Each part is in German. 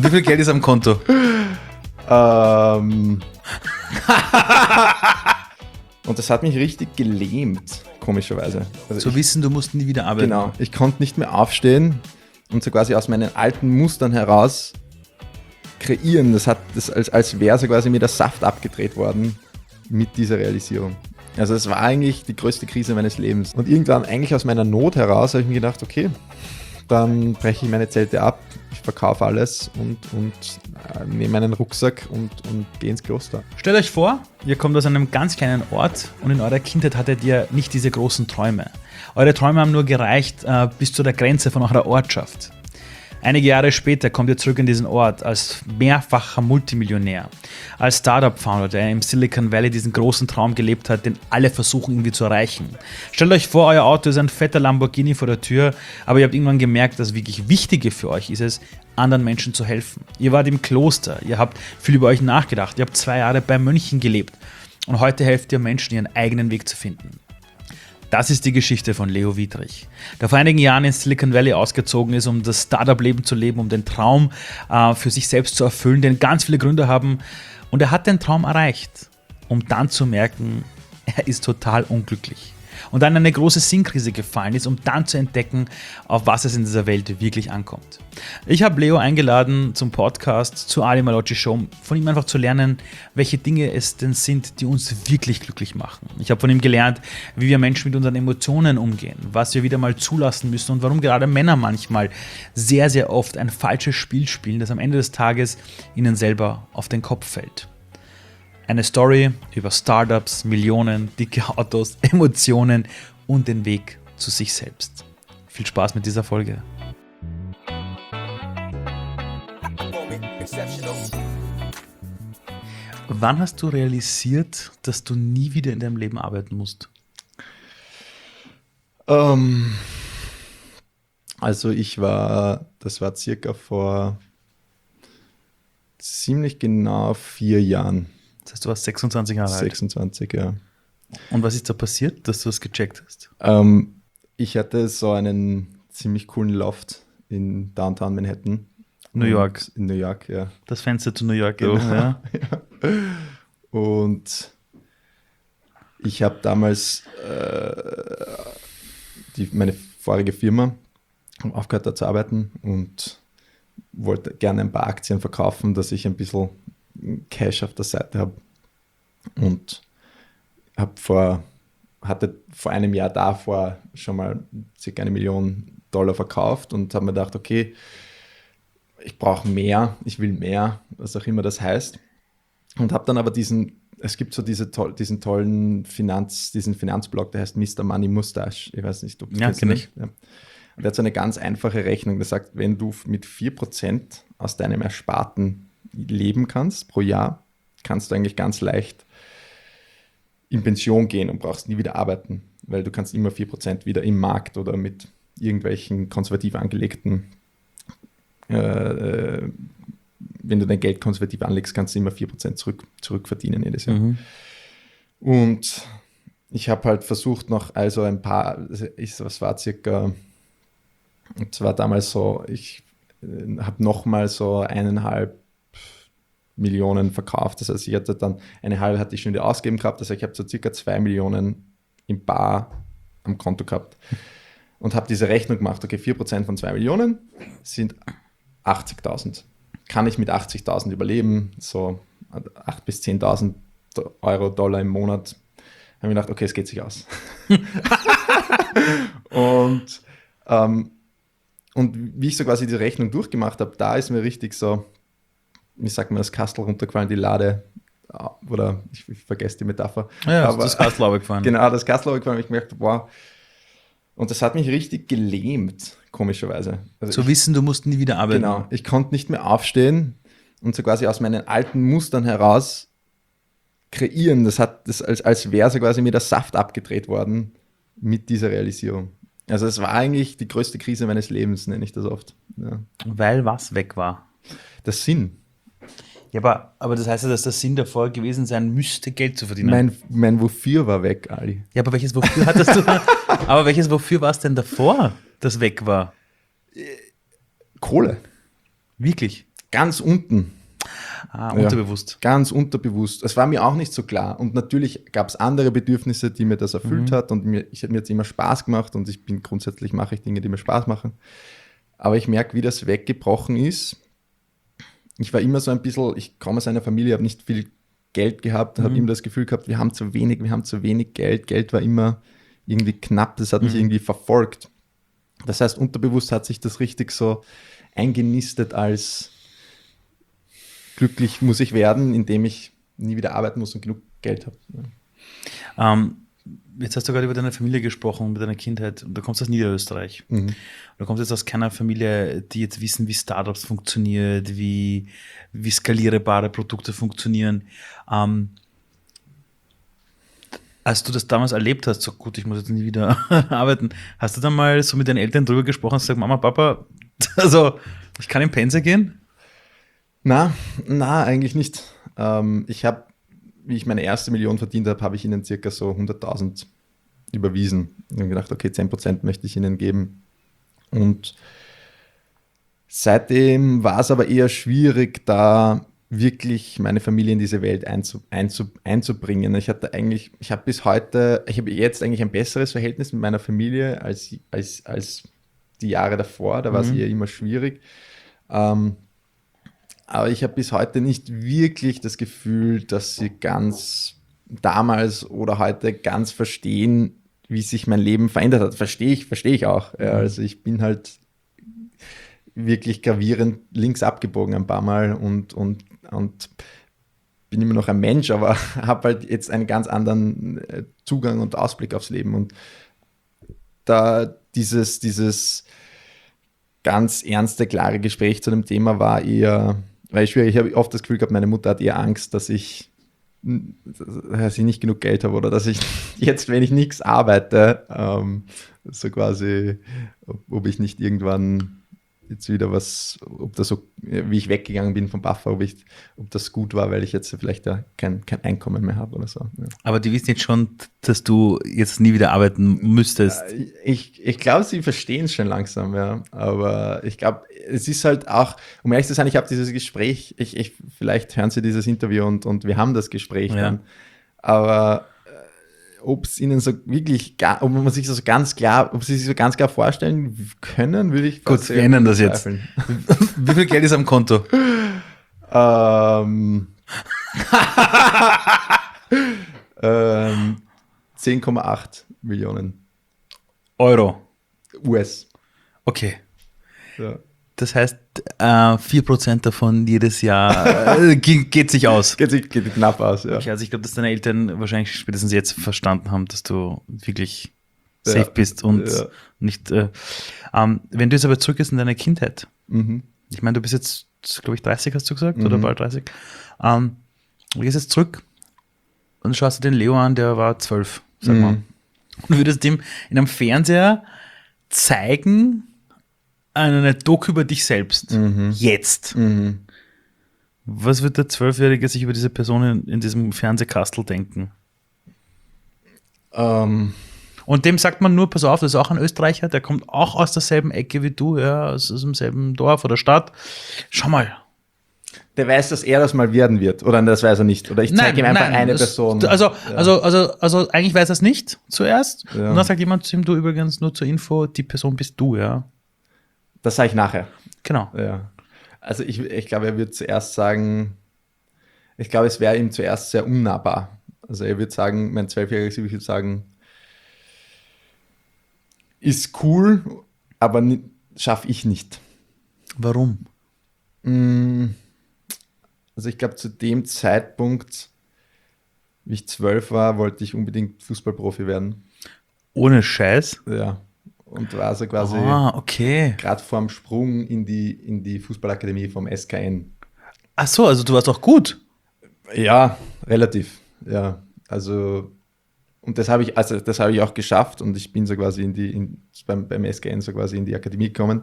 Wie viel Geld ist am Konto? Und das hat mich richtig gelähmt, komischerweise. Also Zu wissen, du musst nie wieder arbeiten. Genau, ich konnte nicht mehr aufstehen und so quasi aus meinen alten Mustern heraus kreieren. Das hat das als wäre so quasi mir der Saft abgedreht worden mit dieser Realisierung. Also es war eigentlich die größte Krise meines Lebens. Und irgendwann eigentlich aus meiner Not heraus habe ich mir gedacht, okay, dann breche ich meine Zelte ab, ich verkaufe alles und nehme meinen Rucksack und gehe ins Kloster. Stellt euch vor, ihr kommt aus einem ganz kleinen Ort und in eurer Kindheit hattet ihr nicht diese großen Träume. Eure Träume haben nur gereicht bis zu der Grenze von eurer Ortschaft. Einige Jahre später kommt ihr zurück in diesen Ort als mehrfacher Multimillionär, als Startup-Founder, der im Silicon Valley diesen großen Traum gelebt hat, den alle versuchen irgendwie zu erreichen. Stellt euch vor, euer Auto ist ein fetter Lamborghini vor der Tür, aber ihr habt irgendwann gemerkt, dass wirklich Wichtige für euch ist es, anderen Menschen zu helfen. Ihr wart im Kloster, ihr habt viel über euch nachgedacht, ihr habt 2 Jahre bei Mönchen gelebt und heute helft ihr Menschen, ihren eigenen Weg zu finden. Das ist die Geschichte von Leo Wietrich, der vor einigen Jahren in Silicon Valley ausgezogen ist, um das Startup-Leben zu leben, um den Traum für sich selbst zu erfüllen, den ganz viele Gründer haben. Und er hat den Traum erreicht, um dann zu merken, er ist total unglücklich. Und dann in eine große Sinnkrise gefallen ist, um dann zu entdecken, auf was es in dieser Welt wirklich ankommt. Ich habe Leo eingeladen zum Podcast, zur Ali Malocci Show, von ihm einfach zu lernen, welche Dinge es denn sind, die uns wirklich glücklich machen. Ich habe von ihm gelernt, wie wir Menschen mit unseren Emotionen umgehen, was wir wieder mal zulassen müssen und warum gerade Männer manchmal sehr, sehr oft ein falsches Spiel spielen, das am Ende des Tages ihnen selber auf den Kopf fällt. Eine Story über Startups, Millionen, dicke Autos, Emotionen und den Weg zu sich selbst. Viel Spaß mit dieser Folge. Wann hast du realisiert, dass du nie wieder in deinem Leben arbeiten musst? Also das war circa vor ziemlich genau 4 Jahren. Das heißt, du warst 26 Jahre alt. 26, ja. Und was ist da passiert, dass du das gecheckt hast? Ich hatte so einen ziemlich coolen Loft in Downtown Manhattan. New York. In New York, ja. Das Fenster zu New York. Genau. Oben, ja. Ja. Und ich habe damals meine vorige Firma aufgehört, da zu arbeiten und wollte gerne ein paar Aktien verkaufen, dass ich ein bisschen Cash auf der Seite habe. Und hatte vor einem Jahr davor schon mal ca. $1 Million verkauft und habe mir gedacht, okay, ich brauche mehr, ich will mehr, was auch immer das heißt. Und habe dann aber es gibt so diesen tollen Finanzblog, der heißt Mr. Money Mustache. Ich weiß nicht, ob du kenne ich. Ja. Und der hat so eine ganz einfache Rechnung, der sagt, wenn du mit 4% aus deinem Ersparten leben kannst pro Jahr, kannst du eigentlich ganz leicht in Pension gehen und brauchst nie wieder arbeiten, weil du kannst immer 4% wieder im Markt oder mit irgendwelchen konservativ angelegten, wenn du dein Geld konservativ anlegst, kannst du immer 4% zurückverdienen jedes Jahr. Mhm. Und ich habe halt versucht noch, also es war damals so, ich habe nochmal so 1,5 Millionen verkauft. Das heißt, ich hatte dann 1,5 hatte ich schon wieder ausgegeben gehabt. Also ich habe so circa 2 Millionen im Bar am Konto gehabt und habe diese Rechnung gemacht. Okay, 4% von 2 Millionen sind 80.000. Kann ich mit 80.000 überleben? So 8.000 bis 10.000 Euro, Dollar im Monat. Habe ich gedacht, okay, es geht sich aus. Und wie ich so quasi die Rechnung durchgemacht habe, da ist mir richtig so, wie sagt man, das Kastel runtergefallen, die Lade, oder ich vergesse die Metapher. Ja, aber das Kastel runtergefallen. Genau, das Kastel runtergefallen. Ich merkte, wow. Und das hat mich richtig gelähmt, komischerweise. Also zu wissen, du musst nie wieder arbeiten. Genau, ich konnte nicht mehr aufstehen und so quasi aus meinen alten Mustern heraus kreieren. Das hat das als wäre so quasi mir der Saft abgedreht worden mit dieser Realisierung. Also es war eigentlich die größte Krise meines Lebens, nenne ich das oft. Ja. Weil was weg war? Der Sinn. Ja, aber das heißt ja, dass der Sinn davor gewesen sein müsste, Geld zu verdienen. Mein Wofür war weg, Ali. Ja, aber welches Wofür hattest du? Aber welches Wofür war es denn davor, das weg war? Kohle. Wirklich? ganz unten. Unterbewusst. Ja, ganz unterbewusst. Es war mir auch nicht so klar. Und natürlich gab es andere Bedürfnisse, die mir das erfüllt hat. Und mir hat jetzt immer Spaß gemacht. Und grundsätzlich mache ich Dinge, die mir Spaß machen. Aber ich merke, wie das weggebrochen ist. Ich war immer so ein bisschen, ich komme aus einer Familie, habe nicht viel Geld gehabt, habe immer das Gefühl gehabt, wir haben zu wenig Geld. Geld war immer irgendwie knapp, das hat mich irgendwie verfolgt. Das heißt, unterbewusst hat sich das richtig so eingenistet als glücklich muss ich werden, indem ich nie wieder arbeiten muss und genug Geld habe. Jetzt hast du gerade über deine Familie gesprochen, über deine Kindheit und du kommst aus Niederösterreich. Du kommst jetzt aus keiner Familie, die jetzt wissen, wie Startups funktioniert, wie skalierbare Produkte funktionieren. Als du das damals erlebt hast, so gut, ich muss jetzt nie wieder arbeiten, hast du dann mal so mit deinen Eltern drüber gesprochen und gesagt, Mama, Papa, also ich kann in Pension gehen? Na, eigentlich nicht. Ich habe, wie ich meine erste Million verdient habe, habe ich ihnen circa so 100.000 überwiesen. Ich habe gedacht, okay, 10% möchte ich ihnen geben. Und seitdem war es aber eher schwierig, da wirklich meine Familie in diese Welt einzubringen. Ich habe jetzt eigentlich ein besseres Verhältnis mit meiner Familie als die Jahre davor. Da war es eher immer schwierig. Aber ich habe bis heute nicht wirklich das Gefühl, dass sie ganz damals oder heute ganz verstehen, wie sich mein Leben verändert hat. Verstehe ich auch. Ja, also ich bin halt wirklich gravierend links abgebogen ein paar Mal und bin immer noch ein Mensch, aber habe halt jetzt einen ganz anderen Zugang und Ausblick aufs Leben. Und da dieses ganz ernste, klare Gespräch zu dem Thema war eher, weil ich habe oft das Gefühl gehabt, meine Mutter hat eher Angst, dass ich nicht genug Geld habe oder dass ich jetzt, wenn ich nichts arbeite, so quasi, ob ich nicht irgendwann jetzt wieder ob das so, wie ich weggegangen bin vom Buffer, ob das gut war, weil ich jetzt vielleicht kein Einkommen mehr habe oder so. Ja. Aber die wissen jetzt schon, dass du jetzt nie wieder arbeiten müsstest. Ich glaube, sie verstehen es schon langsam, ja. Aber ich glaube, es ist halt auch, um ehrlich zu sein, ich habe dieses Gespräch, vielleicht hören sie dieses Interview und wir haben das Gespräch dann. Aber ob es ihnen so wirklich, ob man sich so ganz klar, ob sie sich so ganz klar vorstellen können, würde ich gut, wir ändern das jetzt. Wie viel Geld ist am Konto? 10,8 Millionen Euro. US. Okay. Ja. Das heißt, 4% davon jedes Jahr geht sich aus. Geht knapp aus, ja. Okay, also ich glaube, dass deine Eltern wahrscheinlich spätestens jetzt verstanden haben, dass du wirklich safe bist und nicht. Wenn du jetzt aber zurückgehst in deine Kindheit, ich meine, du bist jetzt, glaube ich, 30, hast du gesagt, oder bald 30. Du gehst jetzt zurück und schaust dir den Leo an, der war 12, sag mal. Und würdest dem in einem Fernseher zeigen, eine Doku über dich selbst. Jetzt. Was wird der 12-Jährige sich über diese Person in diesem Fernsehkastel denken? Und dem sagt man nur, pass auf, das ist auch ein Österreicher, der kommt auch aus derselben Ecke wie du, ja, aus demselben Dorf oder Stadt. Schau mal. Der weiß, dass er das mal werden wird, oder das weiß er nicht. Oder ich zeige ihm einfach eine Person. Also eigentlich weiß er es nicht zuerst. Ja. Und dann sagt jemand zu ihm, du übrigens nur zur Info, die Person bist du, ja. Das sage ich nachher. Genau. Ja. Also ich glaube, er wird zuerst sagen, ich glaube, es wäre ihm zuerst sehr unnahbar. Also er wird sagen, mein 12-Jähriges würde sagen, ist cool, aber schaffe ich nicht. Warum? Also ich glaube, zu dem Zeitpunkt, wie ich 12 war, wollte ich unbedingt Fußballprofi werden. Ohne Scheiß? Ja. Und war so quasi gerade vorm Sprung in die Fußballakademie vom SKN. Ach so, also du warst auch gut? Ja, relativ. Ja, also und das habe ich auch geschafft und ich bin so quasi beim SKN so quasi in die Akademie gekommen.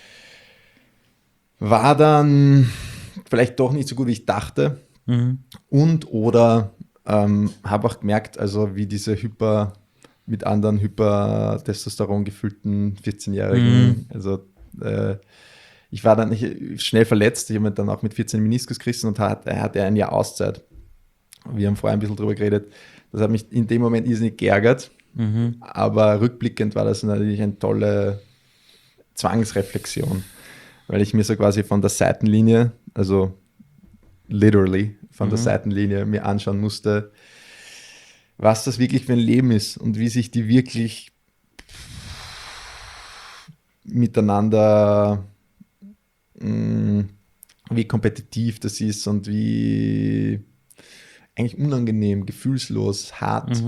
War dann vielleicht doch nicht so gut, wie ich dachte. Oder habe auch gemerkt, also wie diese mit anderen Hypertestosteron gefüllten 14-Jährigen, also ich war dann schnell verletzt. Ich habe mir dann auch mit 14 Meniskus gerissen und er hatte ein Jahr Auszeit. Wir haben vorher ein bisschen drüber geredet. Das hat mich in dem Moment irrsinnig geärgert. Aber rückblickend war das natürlich eine tolle Zwangsreflexion, weil ich mir so quasi von der Seitenlinie, also literally von der Seitenlinie mir anschauen musste, was das wirklich für ein Leben ist und wie sich die wirklich miteinander, wie kompetitiv das ist und wie eigentlich unangenehm, gefühlslos, hart.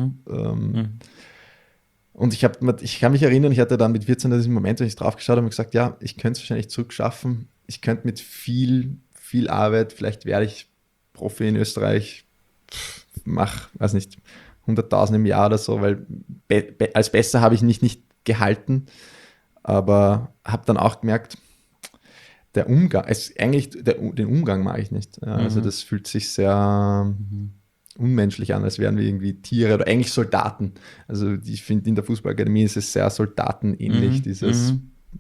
Und ich kann mich erinnern, ich hatte dann mit 14 diesen Moment, wenn ich drauf geschaut habe und gesagt, ja, ich könnte es wahrscheinlich zurückschaffen. Ich könnte mit viel Arbeit, vielleicht werde ich Profi in Österreich, weiß nicht, 100.000 im Jahr oder so, weil als besser habe ich mich nicht gehalten, aber habe dann auch gemerkt, der Umgang, den Umgang mag ich nicht. Ja, also das fühlt sich sehr unmenschlich an, als wären wir irgendwie Tiere oder eigentlich Soldaten. Also ich finde, in der Fußballakademie ist es sehr soldatenähnlich, dieses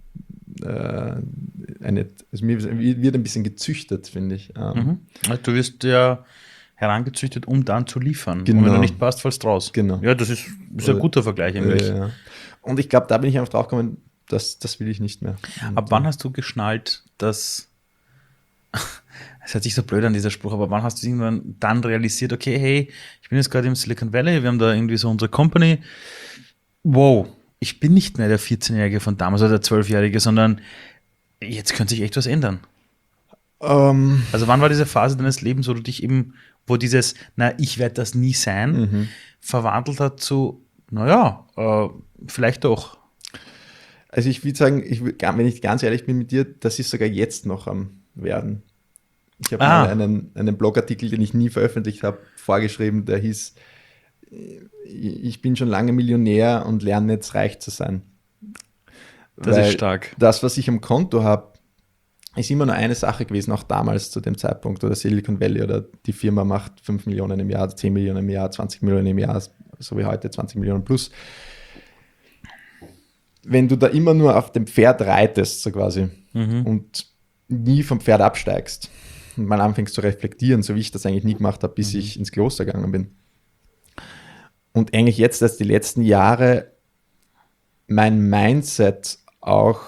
es wird ein bisschen gezüchtet, finde ich. Du wirst ja herangezüchtet, um dann zu liefern. Genau. Und wenn du nicht passt, fallst du raus. Genau. Ja, das ist ein guter Vergleich eigentlich. Ja. Und ich glaube, da bin ich einfach drauf gekommen, das will ich nicht mehr. Ab wann hast du geschnallt, dass es hört sich so blöd an, dieser Spruch, aber wann hast du irgendwann dann realisiert, okay, hey, ich bin jetzt gerade im Silicon Valley, wir haben da irgendwie so unsere Company, wow, ich bin nicht mehr der 14-Jährige von damals oder der 12-Jährige, sondern jetzt könnte sich echt was ändern. Also wann war diese Phase deines Lebens, wo du dich eben, wo dieses, ich werde das nie sein, verwandelt hat zu, vielleicht doch. Also ich würde sagen, wenn ich ganz ehrlich bin mit dir, das ist sogar jetzt noch am Werden. Ich habe einen Blogartikel, den ich nie veröffentlicht habe, vorgeschrieben, der hieß, ich bin schon lange Millionär und lerne jetzt reich zu sein. Das ist stark. Das, was ich am Konto habe, ist immer nur eine Sache gewesen, auch damals zu dem Zeitpunkt, oder Silicon Valley oder die Firma macht 5 Millionen im Jahr, 10 Millionen im Jahr, 20 Millionen im Jahr, so wie heute 20 Millionen plus. Wenn du da immer nur auf dem Pferd reitest, so quasi, und nie vom Pferd absteigst und mal anfängst zu reflektieren, so wie ich das eigentlich nie gemacht habe, bis ich ins Kloster gegangen bin. Und eigentlich jetzt, dass die letzten Jahre mein Mindset auch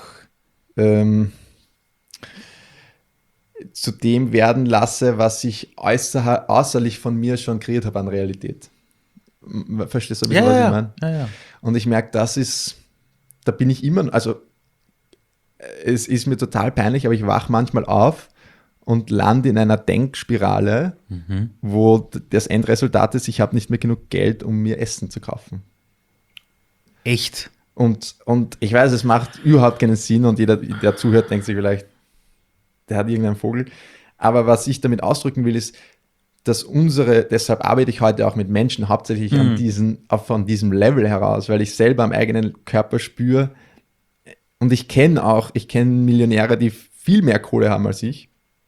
zu dem werden lasse, was ich äußerlich von mir schon kreiert habe an Realität. Verstehst du, was ich meine? Ja. Und ich merke, da bin ich immer, also es ist mir total peinlich, aber ich wache manchmal auf und lande in einer Denkspirale, wo das Endresultat ist, ich habe nicht mehr genug Geld, um mir Essen zu kaufen. Echt? Und ich weiß, es macht überhaupt keinen Sinn und jeder, der zuhört, denkt sich vielleicht, der hat irgendeinen Vogel. Aber was ich damit ausdrücken will, ist, dass deshalb arbeite ich heute auch mit Menschen hauptsächlich von diesem Level heraus, weil ich selber am eigenen Körper spüre und ich kenne Millionäre, die viel mehr Kohle haben als ich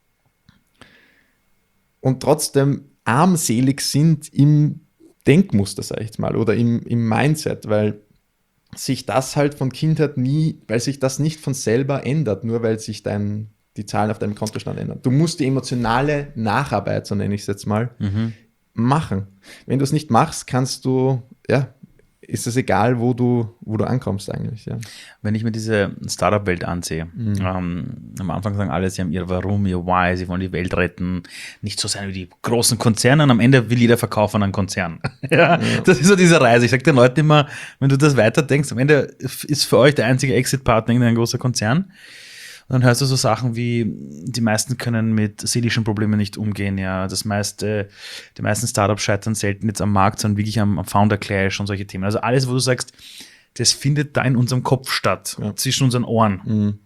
und trotzdem armselig sind im Denkmuster, sag ich jetzt mal, oder im Mindset, weil sich das halt von Kindheit weil sich das nicht von selber ändert, nur weil sich die Zahlen auf deinem Kontostand ändern. Du musst die emotionale Nacharbeit, so nenne ich es jetzt mal, machen. Wenn du es nicht machst, ist es egal, wo du ankommst eigentlich. Ja. Wenn ich mir diese Startup-Welt ansehe, am Anfang sagen alle, sie haben ihr Warum, ihr Why, sie wollen die Welt retten, nicht so sein wie die großen Konzerne und am Ende will jeder verkaufen an einen Konzern. Das ist so diese Reise. Ich sage den Leuten immer, wenn du das weiterdenkst, am Ende ist für euch der einzige Exit-Partner ein großer Konzern. Und dann hörst du so Sachen wie, die meisten können mit seelischen Problemen nicht umgehen, ja. Die meisten Startups scheitern selten jetzt am Markt, sondern wirklich am Founder Clash und solche Themen. Also alles, wo du sagst, das findet da in unserem Kopf statt, zwischen unseren Ohren.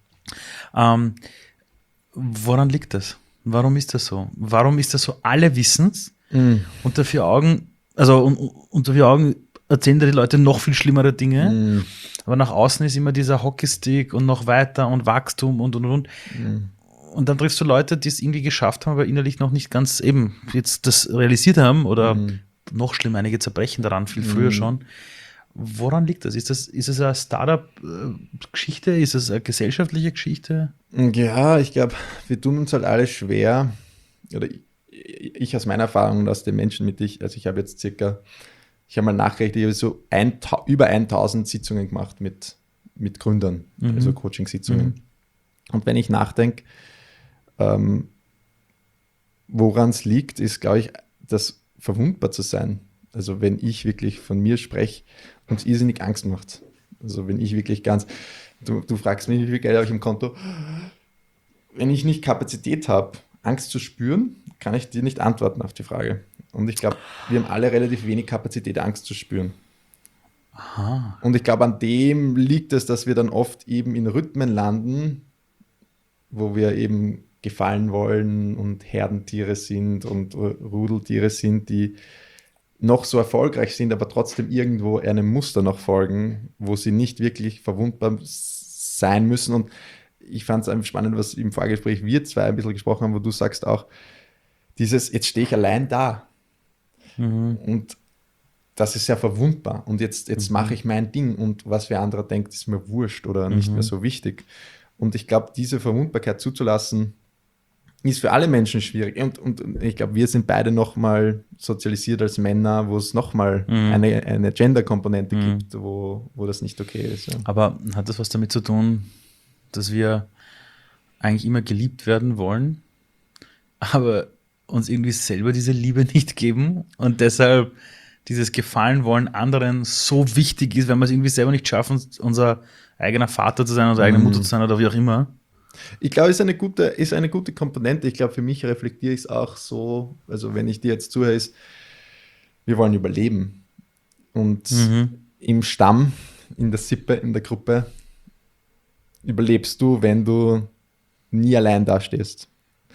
Woran liegt das? Warum ist das so? Warum ist das so? Alle wissen es unter vier Augen erzählen da die Leute noch viel schlimmere Dinge. Aber nach außen ist immer dieser Hockeystick und noch weiter und Wachstum und. Und dann triffst du Leute, die es irgendwie geschafft haben, aber innerlich noch nicht ganz eben jetzt das realisiert haben oder noch schlimmer, einige zerbrechen daran, viel früher schon. Woran liegt das? Ist es eine Startup-Geschichte? Ist es eine gesellschaftliche Geschichte? Ja, ich glaube, wir tun uns halt alle schwer, oder ich aus meiner Erfahrung und aus den Menschen mit ich, also ich habe jetzt ich habe mal nachgerechnet, ich habe so über 1000 Sitzungen gemacht mit Gründern, also Coaching-Sitzungen. Und wenn ich nachdenke, woran es liegt, ist, glaube ich, das verwundbar zu sein. Also wenn ich wirklich von mir spreche und es irrsinnig Angst macht. Also wenn ich wirklich du fragst mich, wie viel Geld habe ich im Konto? Wenn ich nicht Kapazität habe, Angst zu spüren, kann ich dir nicht antworten auf die Frage. Und ich glaube, wir haben alle relativ wenig Kapazität, Angst zu spüren. Aha. Und ich glaube, an dem liegt es, dass wir dann oft eben in Rhythmen landen, wo wir eben gefallen wollen und Herdentiere sind und Rudeltiere sind, die noch so erfolgreich sind, aber trotzdem irgendwo einem Muster noch folgen, wo sie nicht wirklich verwundbar sein müssen. Und ich fand es einfach spannend, was im Vorgespräch wir zwei ein bisschen gesprochen haben, wo du sagst auch, jetzt stehe ich allein da. Und das ist ja verwundbar. Und jetzt mache ich mein Ding und was wer anderer denkt, ist mir wurscht oder nicht mehr so wichtig. Und ich glaube, diese Verwundbarkeit zuzulassen, ist für alle Menschen schwierig. Und ich glaube, wir sind beide nochmal sozialisiert als Männer, wo es nochmal eine Gender-Komponente gibt, wo das nicht okay ist. Ja. Aber hat das was damit zu tun, dass wir eigentlich immer geliebt werden wollen, aber uns irgendwie selber diese Liebe nicht geben und deshalb dieses Gefallen wollen anderen so wichtig ist, wenn wir es irgendwie selber nicht schaffen, unser eigener Vater zu sein, unsere eigene Mutter zu sein oder wie auch immer? Ich glaube, ist eine gute Komponente. Ich glaube, für mich reflektiere ich es auch so, also wenn ich dir jetzt zuhöre, ist, wir wollen überleben. Und im Stamm, in der Sippe, in der Gruppe, überlebst du, wenn du nie allein dastehst.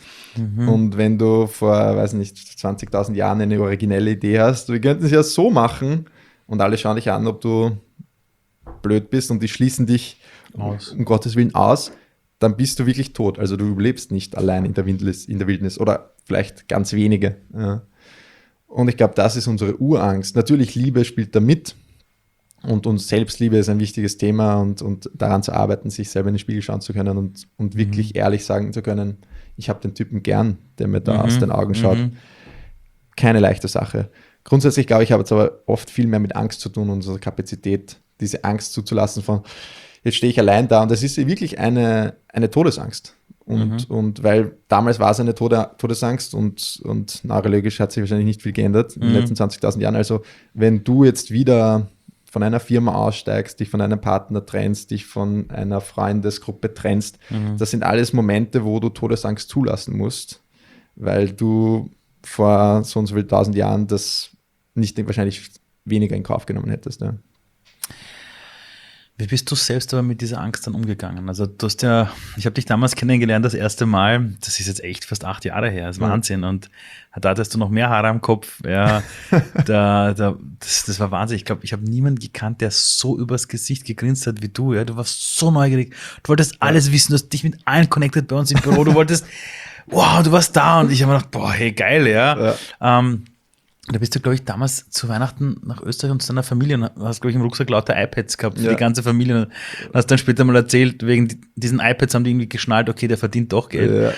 Und wenn du vor, weiß nicht, 20.000 Jahren eine originelle Idee hast, wir könnten es ja so machen und alle schauen dich an, ob du blöd bist und die schließen dich um Gottes Willen aus, dann bist du wirklich tot. Also du überlebst nicht allein in der Wildnis oder vielleicht ganz wenige. Ja. Und ich glaube, das ist unsere Urangst. Natürlich, Liebe spielt da mit und Selbstliebe ist ein wichtiges Thema und daran zu arbeiten, sich selber in den Spiegel schauen zu können und wirklich ehrlich sagen zu können, ich habe den Typen gern, der mir da aus den Augen schaut. Keine leichte Sache. Grundsätzlich, glaube ich, habe es aber oft viel mehr mit Angst zu tun, unsere Kapazität, diese Angst zuzulassen von, jetzt stehe ich allein da und das ist wirklich eine Todesangst. Und weil damals war es eine Todesangst und neurologisch hat sich wahrscheinlich nicht viel geändert in den letzten 20.000 Jahren. Also wenn du jetzt wieder von einer Firma aussteigst, dich von einem Partner trennst, dich von einer Freundesgruppe trennst, das sind alles Momente, wo du Todesangst zulassen musst, weil du vor so und so viel 1000 Jahren das nicht wahrscheinlich weniger in Kauf genommen hättest. Ja. Wie bist du selbst aber mit dieser Angst dann umgegangen? Also ich habe dich damals kennengelernt das erste Mal, das ist jetzt echt fast 8 Jahre her, das ist Wahnsinn. Und da hattest du noch mehr Haare am Kopf. Ja, das war Wahnsinn. Ich glaube, ich habe niemanden gekannt, der so übers Gesicht gegrinst hat wie du. Ja, du warst so neugierig. Du wolltest alles wissen, du hast dich mit allen connected bei uns im Büro. Du wolltest, wow, du warst da. Und ich habe mir gedacht, boah, hey, geil, ja. Da bist du, glaube ich, damals zu Weihnachten nach Österreich und zu deiner Familie und hast, glaube ich, im Rucksack lauter iPads gehabt für die ganze Familie. Und hast dann später mal erzählt, wegen diesen iPads haben die irgendwie geschnallt, okay, der verdient doch Geld.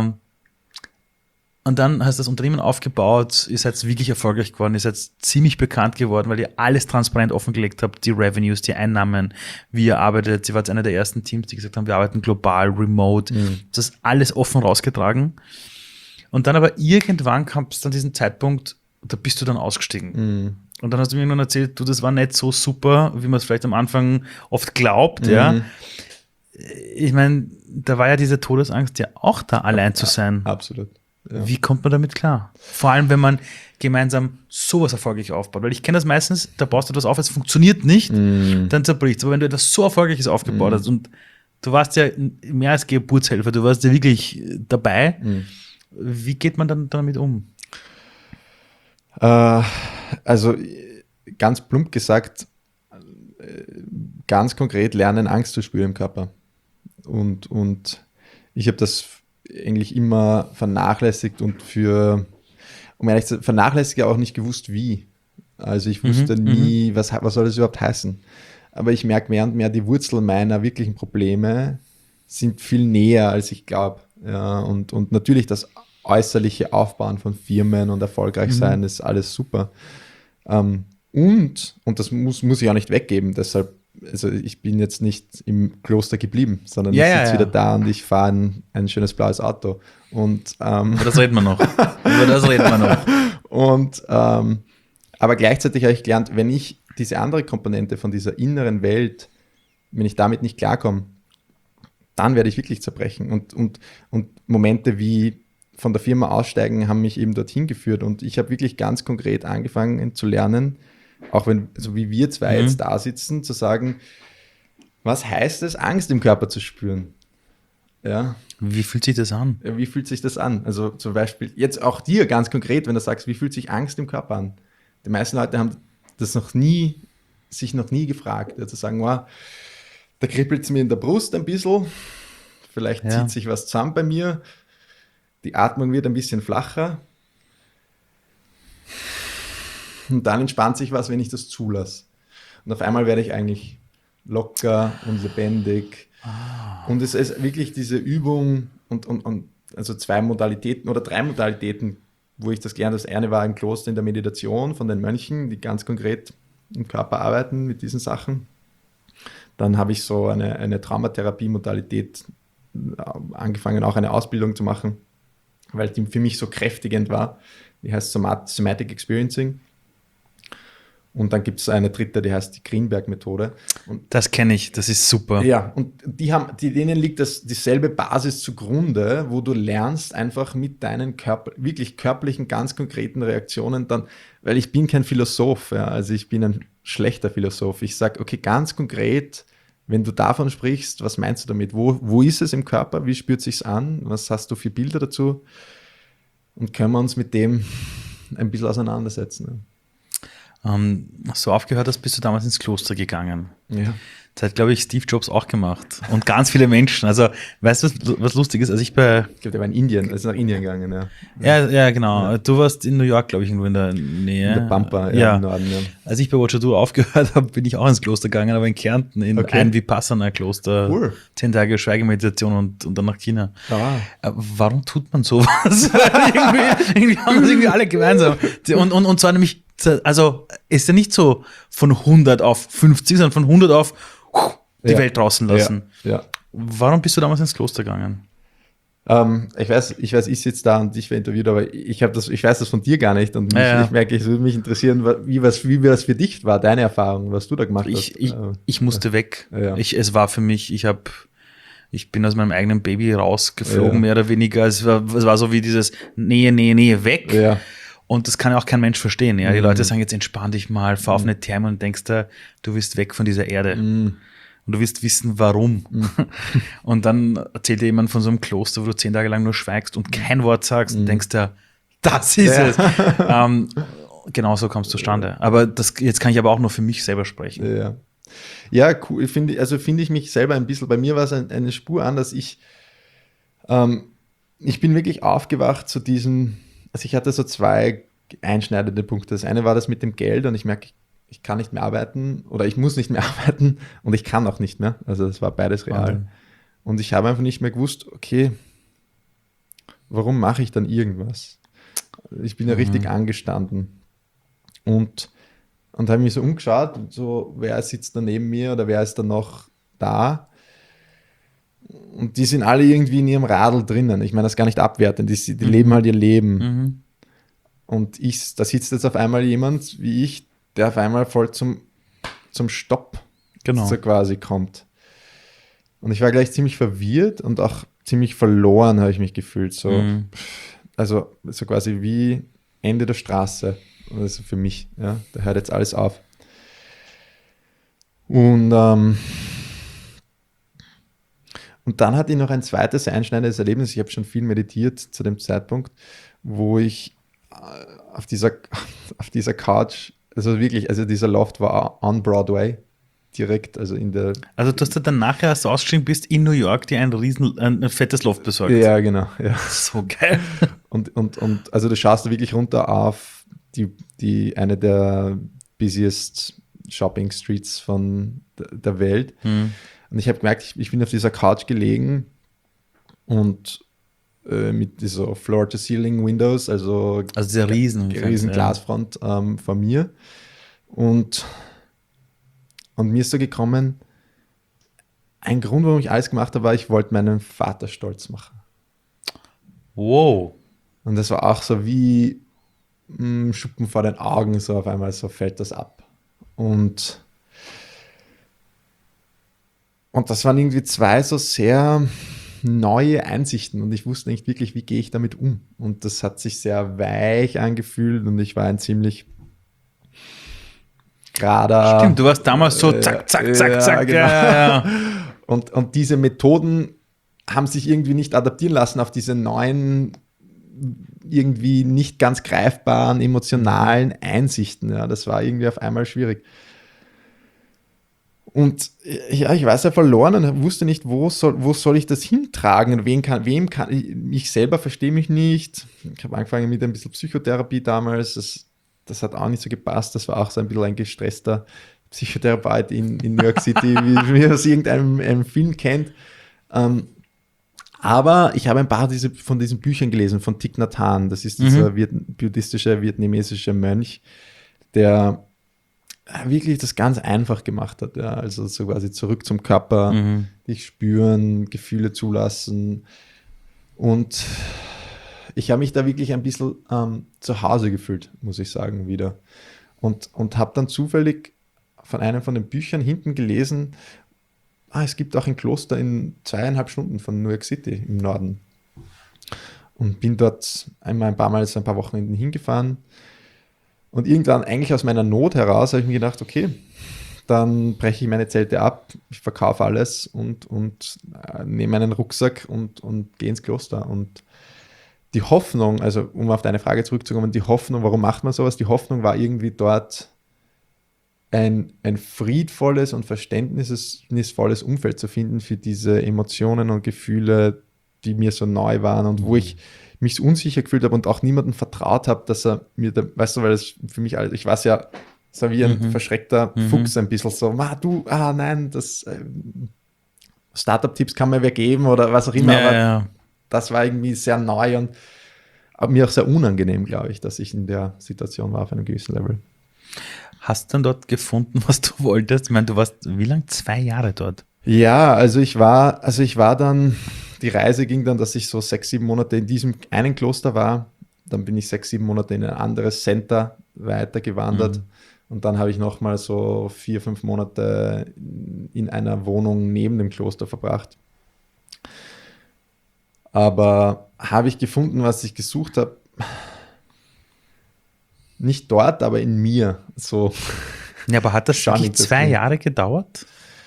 Und dann hast du das Unternehmen aufgebaut, ihr seid wirklich erfolgreich geworden, ihr seid ziemlich bekannt geworden, weil ihr alles transparent offengelegt habt, die Revenues, die Einnahmen, wie ihr arbeitet. Ihr wart einer der ersten Teams, die gesagt haben, wir arbeiten global, remote. Das ist alles offen rausgetragen. Und dann aber irgendwann kam es dann diesen Zeitpunkt, da bist du dann ausgestiegen. Und dann hast du mir irgendwann erzählt, du, das war nicht so super, wie man es vielleicht am Anfang oft glaubt. Ja. Ich meine, da war ja diese Todesangst ja auch da, allein zu sein. Absolut. Ja. Wie kommt man damit klar? Vor allem, wenn man gemeinsam sowas erfolgreich aufbaut. Weil ich kenne das meistens, da baust du etwas auf, es funktioniert nicht, dann zerbricht es. Aber wenn du etwas so Erfolgreiches aufgebaut hast und du warst ja mehr als Geburtshelfer, du warst ja wirklich dabei, wie geht man dann damit um? Also ganz plump gesagt, ganz konkret lernen, Angst zu spüren im Körper. Und ich habe das eigentlich immer vernachlässigt und vernachlässigt auch nicht gewusst, wie. Also ich wusste nie, was soll das überhaupt heißen. Aber ich merke mehr und mehr, die Wurzel meiner wirklichen Probleme sind viel näher, als ich glaube. Ja, und natürlich das äußerliche Aufbauen von Firmen und erfolgreich sein, ist alles super. Und das muss ich auch nicht weggeben, deshalb, also ich bin jetzt nicht im Kloster geblieben, sondern ich sitze wieder da und ich fahre ein schönes blaues Auto. Und, über das reden wir noch. Und, aber gleichzeitig habe ich gelernt, wenn ich diese andere Komponente von dieser inneren Welt, wenn ich damit nicht klarkomme, dann werde ich wirklich zerbrechen. Und Momente wie von der Firma aussteigen haben mich eben dorthin geführt. Und ich habe wirklich ganz konkret angefangen zu lernen, auch wenn, so wie wir zwei jetzt da sitzen, zu sagen, was heißt es, Angst im Körper zu spüren? Ja. Wie fühlt sich das an? Wie fühlt sich das an? Also zum Beispiel, jetzt auch dir ganz konkret, wenn du sagst, wie fühlt sich Angst im Körper an? Die meisten Leute haben das sich noch nie gefragt. Ja, zu sagen, wow, da kribbelt es mir in der Brust ein bisschen, vielleicht zieht sich was zusammen bei mir, die Atmung wird ein bisschen flacher und dann entspannt sich was, wenn ich das zulasse. Und auf einmal werde ich eigentlich locker und lebendig. Und es ist wirklich diese Übung und also 2 Modalitäten oder 3 Modalitäten, wo ich das gelernt habe. Das eine war im Kloster in der Meditation von den Mönchen, die ganz konkret im Körper arbeiten mit diesen Sachen. Dann habe ich so eine Traumatherapie-Modalität angefangen, auch eine Ausbildung zu machen, weil die für mich so kräftigend war. Die heißt Somatic Experiencing. Und dann gibt es eine dritte, die heißt die Greenberg-Methode. Das kenne ich, das ist super. Ja, und denen liegt dieselbe Basis zugrunde, wo du lernst, einfach mit deinen wirklich körperlichen, ganz konkreten Reaktionen dann, weil ich bin kein Philosoph, ja, also ich bin ein schlechter Philosoph. Ich sage, okay, ganz konkret, wenn du davon sprichst, was meinst du damit? Wo ist es im Körper? Wie spürt sich's an? Was hast du für Bilder dazu? Und können wir uns mit dem ein bisschen auseinandersetzen. Ja. Als du aufgehört hast, bist du damals ins Kloster gegangen. Ja. Das hat, glaube ich, Steve Jobs auch gemacht. Und ganz viele Menschen. Also, weißt du, was lustig ist? Also ich glaube, der war in Indien, also nach Indien gegangen, ja. Ja, genau. Ja. Du warst in New York, glaube ich, irgendwo in der Nähe. In der Pampa, im Norden, ja. Als ich bei Watcher Do aufgehört habe, bin ich auch ins Kloster gegangen, aber in Kärnten, in ein Vipassana-Kloster. Cool. 10 Tage Schweigemeditation und dann nach China. Warum tut man sowas? irgendwie haben das irgendwie alle gemeinsam. Und zwar nämlich, also ist ja nicht so von 100 auf 50, sondern von 100 auf die Welt draußen lassen. Ja. Warum bist du damals ins Kloster gegangen? Ich weiß, ich sitze da und dich war interviewt, aber ich weiß das von dir gar nicht und ich merke, es würde mich interessieren, wie das für dich war, deine Erfahrung, was du da gemacht hast. Ich musste weg. Ja. Es war für mich, ich bin aus meinem eigenen Baby rausgeflogen, mehr oder weniger. Es war so wie dieses Nähe, weg. Ja. Und das kann ja auch kein Mensch verstehen. Ja? Die Leute sagen, jetzt entspann dich mal, fahr auf eine Therme und denkst da, du wirst weg von dieser Erde. Und du wirst wissen, warum. Und dann erzählt dir jemand von so einem Kloster, wo du 10 Tage lang nur schweigst und kein Wort sagst und denkst da, das ist es. Genau so kommt es zustande. Aber jetzt kann ich aber auch nur für mich selber sprechen. Ja, cool. Finde ich mich selber ein bisschen, bei mir war es eine Spur an, dass ich bin wirklich aufgewacht zu diesem. Also ich hatte so 2 einschneidende Punkte. Das eine war das mit dem Geld und ich merke, ich kann nicht mehr arbeiten oder ich muss nicht mehr arbeiten und ich kann auch nicht mehr. Also das war beides real. Und ich habe einfach nicht mehr gewusst, okay, warum mache ich dann irgendwas? Ich bin ja richtig angestanden und habe mich so umgeschaut und so, wer sitzt da neben mir oder wer ist da noch da? Und die sind alle irgendwie in ihrem Radl drinnen. Ich meine das gar nicht abwertend. Die leben halt ihr Leben. Und da sitzt jetzt auf einmal jemand wie ich, der auf einmal voll zum Stopp so quasi kommt. Und ich war gleich ziemlich verwirrt und auch ziemlich verloren, habe ich mich gefühlt. So, also so quasi wie Ende der Straße. Also für mich. Ja, da hört jetzt alles auf. Und dann hatte ich noch ein zweites einschneidendes Erlebnis. Ich habe schon viel meditiert zu dem Zeitpunkt, wo ich auf dieser Couch, also wirklich, also dieser Loft war on Broadway, direkt, also in der... Also du hast dann nachher, als du ausgestiegen bist, in New York dir ein fettes Loft besorgt. Ja, genau. Ja. So geil. Und also du schaust da wirklich runter auf eine der busiest Shopping Streets von der Welt. Und ich habe gemerkt, ich bin auf dieser Couch gelegen und mit dieser Floor-to-Ceiling-Windows, also dieser riesen Glasfront von mir. Und mir ist so gekommen, ein Grund, warum ich alles gemacht habe, war, ich wollte meinen Vater stolz machen. Wow. Und das war auch so wie Schuppen vor den Augen, so auf einmal so fällt das ab. Und das waren irgendwie zwei so sehr neue Einsichten und ich wusste nicht wirklich, wie gehe ich damit um. Und das hat sich sehr weich angefühlt und ich war ein ziemlich gerader... Stimmt, du warst damals so zack, zack, zack, zack. Genau. Ja. Und diese Methoden haben sich irgendwie nicht adaptieren lassen auf diese neuen, irgendwie nicht ganz greifbaren, emotionalen Einsichten. Ja, das war irgendwie auf einmal schwierig. Und ja, ich war sehr verloren und wusste nicht, wo soll ich das hintragen? Wem kann ich selber verstehe mich nicht. Ich habe angefangen mit ein bisschen Psychotherapie damals. Das hat auch nicht so gepasst. Das war auch so ein bisschen ein gestresster Psychotherapeut in New York City, wie man das aus irgendeinem Film kennt. Aber ich habe ein paar von diesen Büchern gelesen, von Thich Nhat Hanh. Das ist dieser buddhistische, vietnamesische Mönch, der wirklich das ganz einfach gemacht hat. Ja. Also so quasi zurück zum Körper, dich spüren, Gefühle zulassen. Und ich habe mich da wirklich ein bisschen zu Hause gefühlt, muss ich sagen, wieder. Und habe dann zufällig von einem von den Büchern hinten gelesen, es gibt auch ein Kloster in 2,5 Stunden von New York City im Norden. Und bin dort ein paar Wochenenden hingefahren. Und irgendwann, eigentlich aus meiner Not heraus, habe ich mir gedacht, okay, dann breche ich meine Zelte ab, ich verkaufe alles und nehme einen Rucksack und gehe ins Kloster. Und die Hoffnung, also um auf deine Frage zurückzukommen, die Hoffnung, warum macht man sowas? Die Hoffnung war irgendwie dort ein friedvolles und verständnisvolles Umfeld zu finden für diese Emotionen und Gefühle, die mir so neu waren und wo ich mich so unsicher gefühlt habe und auch niemandem vertraut habe, dass er mir, weißt du, weil das für mich alles, ich weiß ja, so wie ein verschreckter Fuchs ein bisschen so, nein, das Startup-Tipps kann mir wer geben oder was auch immer, aber das war irgendwie sehr neu und mir auch sehr unangenehm, glaube ich, dass ich in der Situation war auf einem gewissen Level. Hast du dann dort gefunden, was du wolltest? Ich meine, du warst wie lange? 2 Jahre dort? Ja, also ich war dann, die Reise ging dann, dass ich so 6, 7 Monate in diesem einen Kloster war. Dann bin ich 6, 7 Monate in ein anderes Center weitergewandert. Und dann habe ich nochmal so 4, 5 Monate in einer Wohnung neben dem Kloster verbracht. Aber habe ich gefunden, was ich gesucht habe? Nicht dort, aber in mir. So. Ja, aber hat das wirklich 2 Jahre gedauert?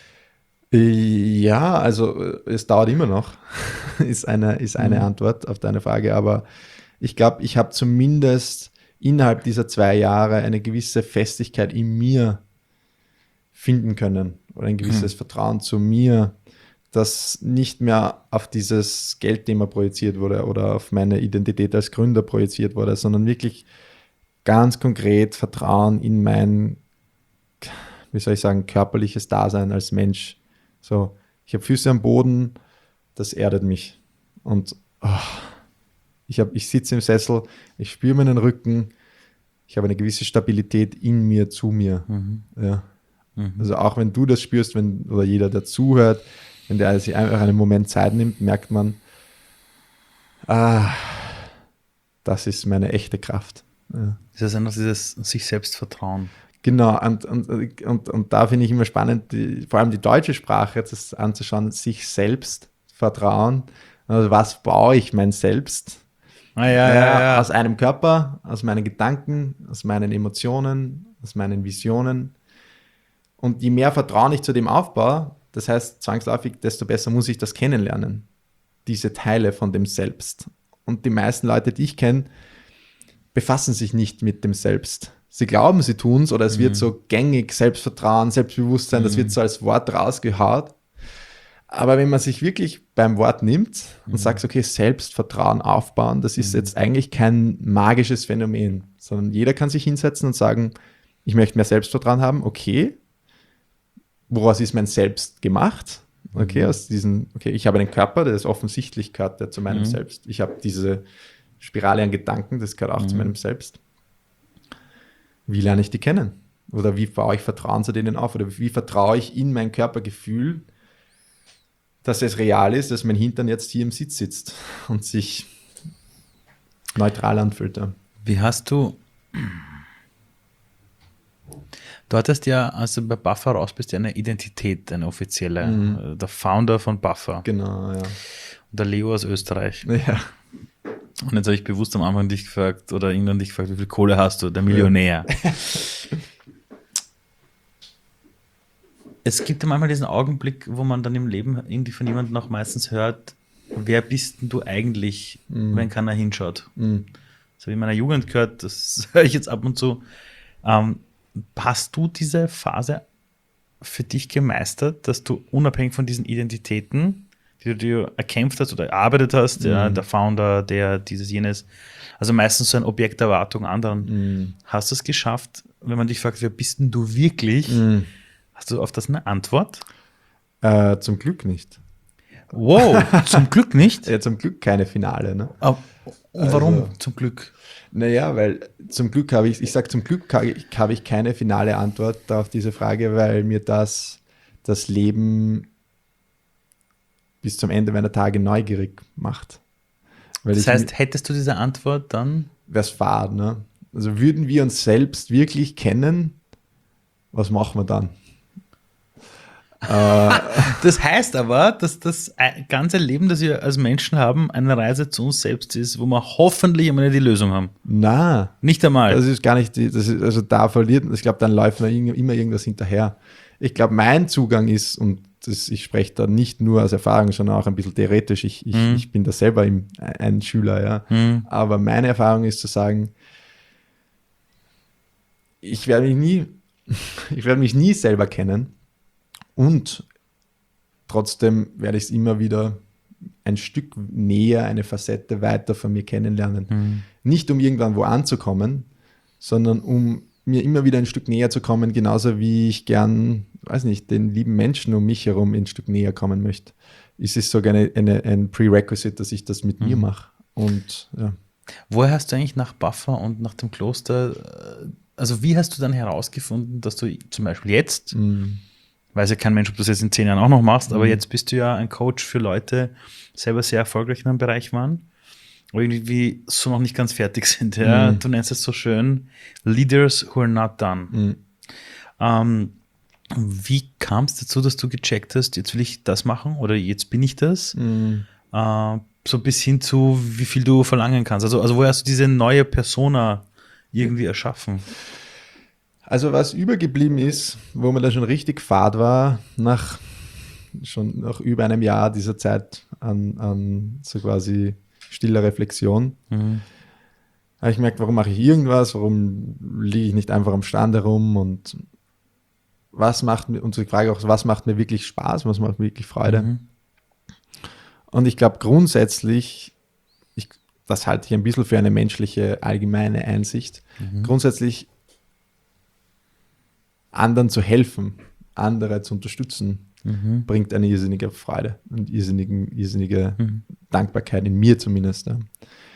Ja, also es dauert immer noch, ist eine Antwort auf deine Frage. Aber ich glaube, ich habe zumindest innerhalb dieser 2 Jahre eine gewisse Festigkeit in mir finden können oder ein gewisses Vertrauen zu mir, das nicht mehr auf dieses Geldthema projiziert wurde oder auf meine Identität als Gründer projiziert wurde, sondern wirklich ganz konkret Vertrauen in mein, wie soll ich sagen, körperliches Dasein als Mensch. So, ich habe Füße am Boden, das erdet mich. Und ich sitze im Sessel, ich spüre meinen Rücken, ich habe eine gewisse Stabilität in mir, zu mir. Ja. Also auch wenn du das spürst, oder jeder, der zuhört, wenn der sich einfach einen Moment Zeit nimmt, merkt man, das ist meine echte Kraft. Ja. Das ist einfach dieses sich selbst vertrauen. Genau, und da finde ich immer spannend, vor allem die deutsche Sprache jetzt anzuschauen, sich selbst vertrauen. Also was baue ich mein Selbst? Aus einem Körper, aus meinen Gedanken, aus meinen Emotionen, aus meinen Visionen. Und je mehr Vertrauen ich zu dem aufbaue, das heißt zwangsläufig, desto besser muss ich das kennenlernen. Diese Teile von dem Selbst. Und die meisten Leute, die ich kenne, befassen sich nicht mit dem Selbst. Sie glauben, sie tun es oder es wird so gängig, Selbstvertrauen, Selbstbewusstsein, das wird so als Wort rausgehaut. Aber wenn man sich wirklich beim Wort nimmt und sagt, okay, Selbstvertrauen aufbauen, das ist jetzt eigentlich kein magisches Phänomen, sondern jeder kann sich hinsetzen und sagen, ich möchte mehr Selbstvertrauen haben, okay, woraus ist mein Selbst gemacht? Okay, ich habe einen Körper, der ist offensichtlich gehört der zu meinem Selbst. Ich habe diese Spirale an Gedanken, das gehört auch zu meinem Selbst. Wie lerne ich die kennen? Oder wie baue ich Vertrauen zu denen auf? Oder wie vertraue ich in mein Körpergefühl, dass es real ist, dass mein Hintern jetzt hier im Sitz sitzt und sich neutral anfühlt. Ja. Wie hast du hattest ja, als du bei Buffer raus bist, ja eine Identität, eine offizielle. Der Founder von Buffer. Genau, ja. Und der Leo aus Österreich. Ja. Und jetzt habe ich bewusst am Anfang dich gefragt, oder irgendwann dich gefragt, wie viel Kohle hast du? Der Millionär. Ja. Es gibt ja manchmal diesen Augenblick, wo man dann im Leben irgendwie von jemandem auch meistens hört, wer bist denn du eigentlich, wenn keiner hinschaut? Das habe ich in meiner Jugend gehört, das höre ich jetzt ab und zu. Hast du diese Phase für dich gemeistert, dass du unabhängig von diesen Identitäten, die du dir erkämpft hast oder erarbeitet hast, ja, der Founder, der dieses, jenes, also meistens so ein Objekt der Erwartung anderen, hast du es geschafft, wenn man dich fragt, wer bist denn du wirklich? Hast du auf das eine Antwort? Zum Glück nicht. Wow, zum Glück nicht? Ja, zum Glück keine Finale. Ne? Und warum zum Glück? Naja, weil zum Glück habe ich keine finale Antwort auf diese Frage, weil mir das Leben bis zum Ende meiner Tage neugierig macht. Weil das heißt, hättest du diese Antwort dann? Wäre es fad, ne? Also würden wir uns selbst wirklich kennen, was machen wir dann? Das heißt aber, dass das ganze Leben, das wir als Menschen haben, eine Reise zu uns selbst ist, wo wir hoffentlich immer die Lösung haben. Na, nicht einmal. Das ist gar nicht, also da verliert, ich glaube, dann läuft man immer irgendwas hinterher. Ich glaube, mein Zugang ist, und ich spreche da nicht nur aus Erfahrung, sondern auch ein bisschen theoretisch, ich bin da selber ein Schüler, ja. Aber meine Erfahrung ist zu sagen, ich werde mich nie selber kennen. Und trotzdem werde ich es immer wieder ein Stück näher, eine Facette weiter von mir kennenlernen. Nicht um irgendwann wo anzukommen, sondern um mir immer wieder ein Stück näher zu kommen, genauso wie ich gern, weiß nicht, den lieben Menschen um mich herum ein Stück näher kommen möchte. Es ist sogar ein Prerequisite, dass ich das mit mir mache. Und ja. Woher hast du eigentlich nach Buffer und nach dem Kloster, also wie hast du dann herausgefunden, dass du zum Beispiel jetzt weiß ja kein Mensch, ob du das jetzt in 10 Jahren auch noch machst, aber jetzt bist du ja ein Coach für Leute, die selber sehr erfolgreich in einem Bereich waren, aber irgendwie so noch nicht ganz fertig sind. Ja? Du nennst es so schön Leaders who are not done. Wie kam es dazu, dass du gecheckt hast, jetzt will ich das machen oder jetzt bin ich das? So bis hin zu, wie viel du verlangen kannst. Also woher hast du diese neue Persona irgendwie erschaffen? Also was übergeblieben ist, wo man da schon richtig fad war, nach über einem Jahr dieser Zeit an so quasi stiller Reflexion, habe ich gemerkt, warum mache ich irgendwas, warum liege ich nicht einfach am Strand herum und die Frage auch, was macht mir wirklich Spaß, was macht mir wirklich Freude. Und ich glaube grundsätzlich, das halte ich ein bisschen für eine menschliche allgemeine Einsicht, grundsätzlich anderen zu helfen, andere zu unterstützen, bringt eine irrsinnige Freude und irrsinnige Dankbarkeit in mir zumindest. Ja.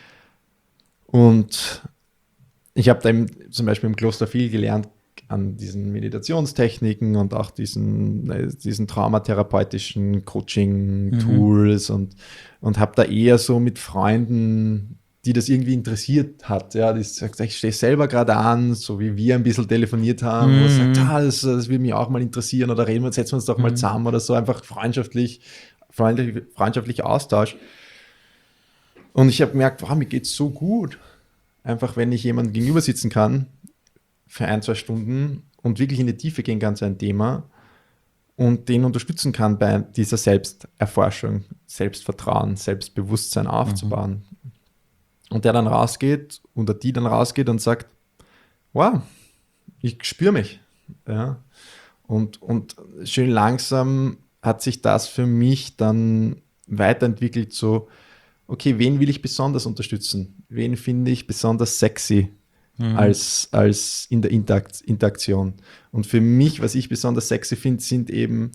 Und ich habe da zum Beispiel im Kloster viel gelernt an diesen Meditationstechniken und auch diesen traumatherapeutischen Coaching-Tools und habe da eher so mit Freunden, die das irgendwie interessiert hat. Ja, die sagt, ich stehe selber gerade an, so wie wir ein bisschen telefoniert haben, wo sagt, das würde mich auch mal interessieren oder setzen wir uns doch mal zusammen oder so, einfach freundschaftlicher Austausch. Und ich habe gemerkt, wow, mir geht es so gut, einfach wenn ich jemandem gegenüber sitzen kann für 1-2 Stunden und wirklich in die Tiefe gehen kann zu einem Thema und den unterstützen kann bei dieser Selbsterforschung, Selbstvertrauen, Selbstbewusstsein aufzubauen. Und der dann rausgeht oder die dann rausgeht und sagt, wow, ich spüre mich. Ja. Und schön langsam hat sich das für mich dann weiterentwickelt, so, okay, wen will ich besonders unterstützen? Wen finde ich besonders sexy als in der Interaktion? Und für mich, was ich besonders sexy finde, sind eben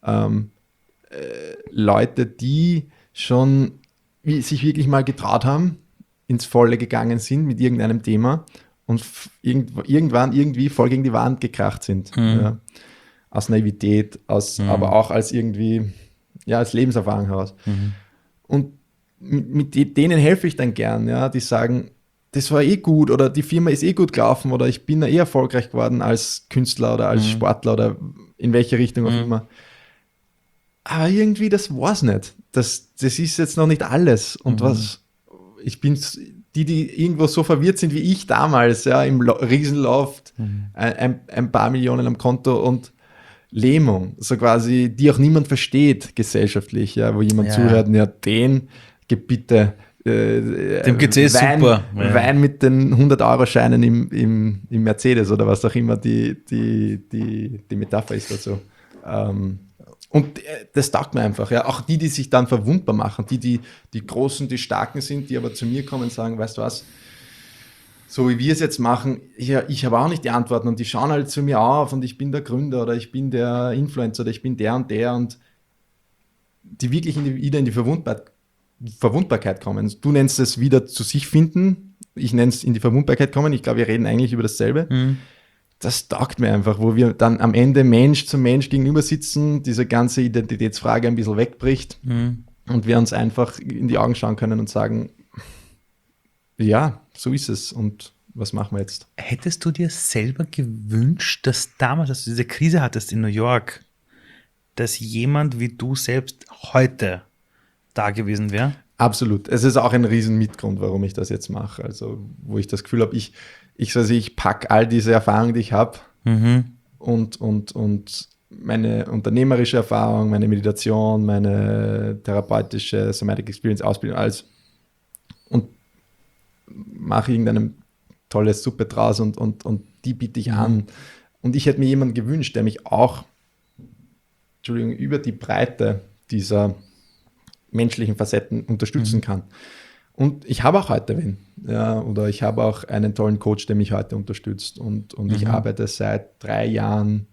Leute, die schon sich wirklich mal getraut haben, ins Volle gegangen sind mit irgendeinem Thema und irgendwann irgendwie voll gegen die Wand gekracht sind. Ja. Aus Naivität, aber auch als irgendwie, ja, als Lebenserfahrung heraus. Und mit denen helfe ich dann gern, ja, die sagen, das war eh gut oder die Firma ist eh gut gelaufen oder ich bin da eh erfolgreich geworden als Künstler oder als Sportler oder in welche Richtung auch immer. Aber irgendwie, das war's nicht. Das ist jetzt noch nicht alles. Und ich bin die irgendwo so verwirrt sind wie ich damals, ja, im Riesenloft, ein paar Millionen am Konto und Lähmung, so quasi, die auch niemand versteht gesellschaftlich, ja, wo jemand zuhört, ja, den gib bitte dem geht's Wein, super. Ja. Wein mit den 100-Euro-Scheinen im Mercedes oder was auch immer die Metapher ist dazu. Und das taugt mir einfach. Ja. Auch die sich dann verwundbar machen, die Großen, die Starken sind, die aber zu mir kommen und sagen, weißt du was, so wie wir es jetzt machen, ich habe auch nicht die Antworten und die schauen halt zu mir auf und ich bin der Gründer oder ich bin der Influencer oder ich bin der und die wirklich wieder in die Verwundbarkeit kommen. Du nennst es wieder zu sich finden, ich nenne es in die Verwundbarkeit kommen. Ich glaube, wir reden eigentlich über dasselbe. Das taugt mir einfach, wo wir dann am Ende Mensch zu Mensch gegenüber sitzen, diese ganze Identitätsfrage ein bisschen wegbricht und wir uns einfach in die Augen schauen können und sagen, ja, so ist es und was machen wir jetzt? Hättest du dir selber gewünscht, dass damals, als du diese Krise hattest in New York, dass jemand wie du selbst heute da gewesen wäre? Absolut. Es ist auch ein riesen Mitgrund, warum ich das jetzt mache. Also, wo ich das Gefühl habe, ich packe all diese Erfahrungen, die ich habe und meine unternehmerische Erfahrung, meine Meditation, meine therapeutische Somatic Experience Ausbildung, alles und mache irgendeine tolle Suppe draus und die biete ich an. Und ich hätte mir jemanden gewünscht, der mich auch, über die Breite dieser menschlichen Facetten unterstützen kann. Und ich habe auch heute wen. Ja, oder ich habe auch einen tollen Coach, der mich heute unterstützt. Und ich arbeite seit 3 Jahren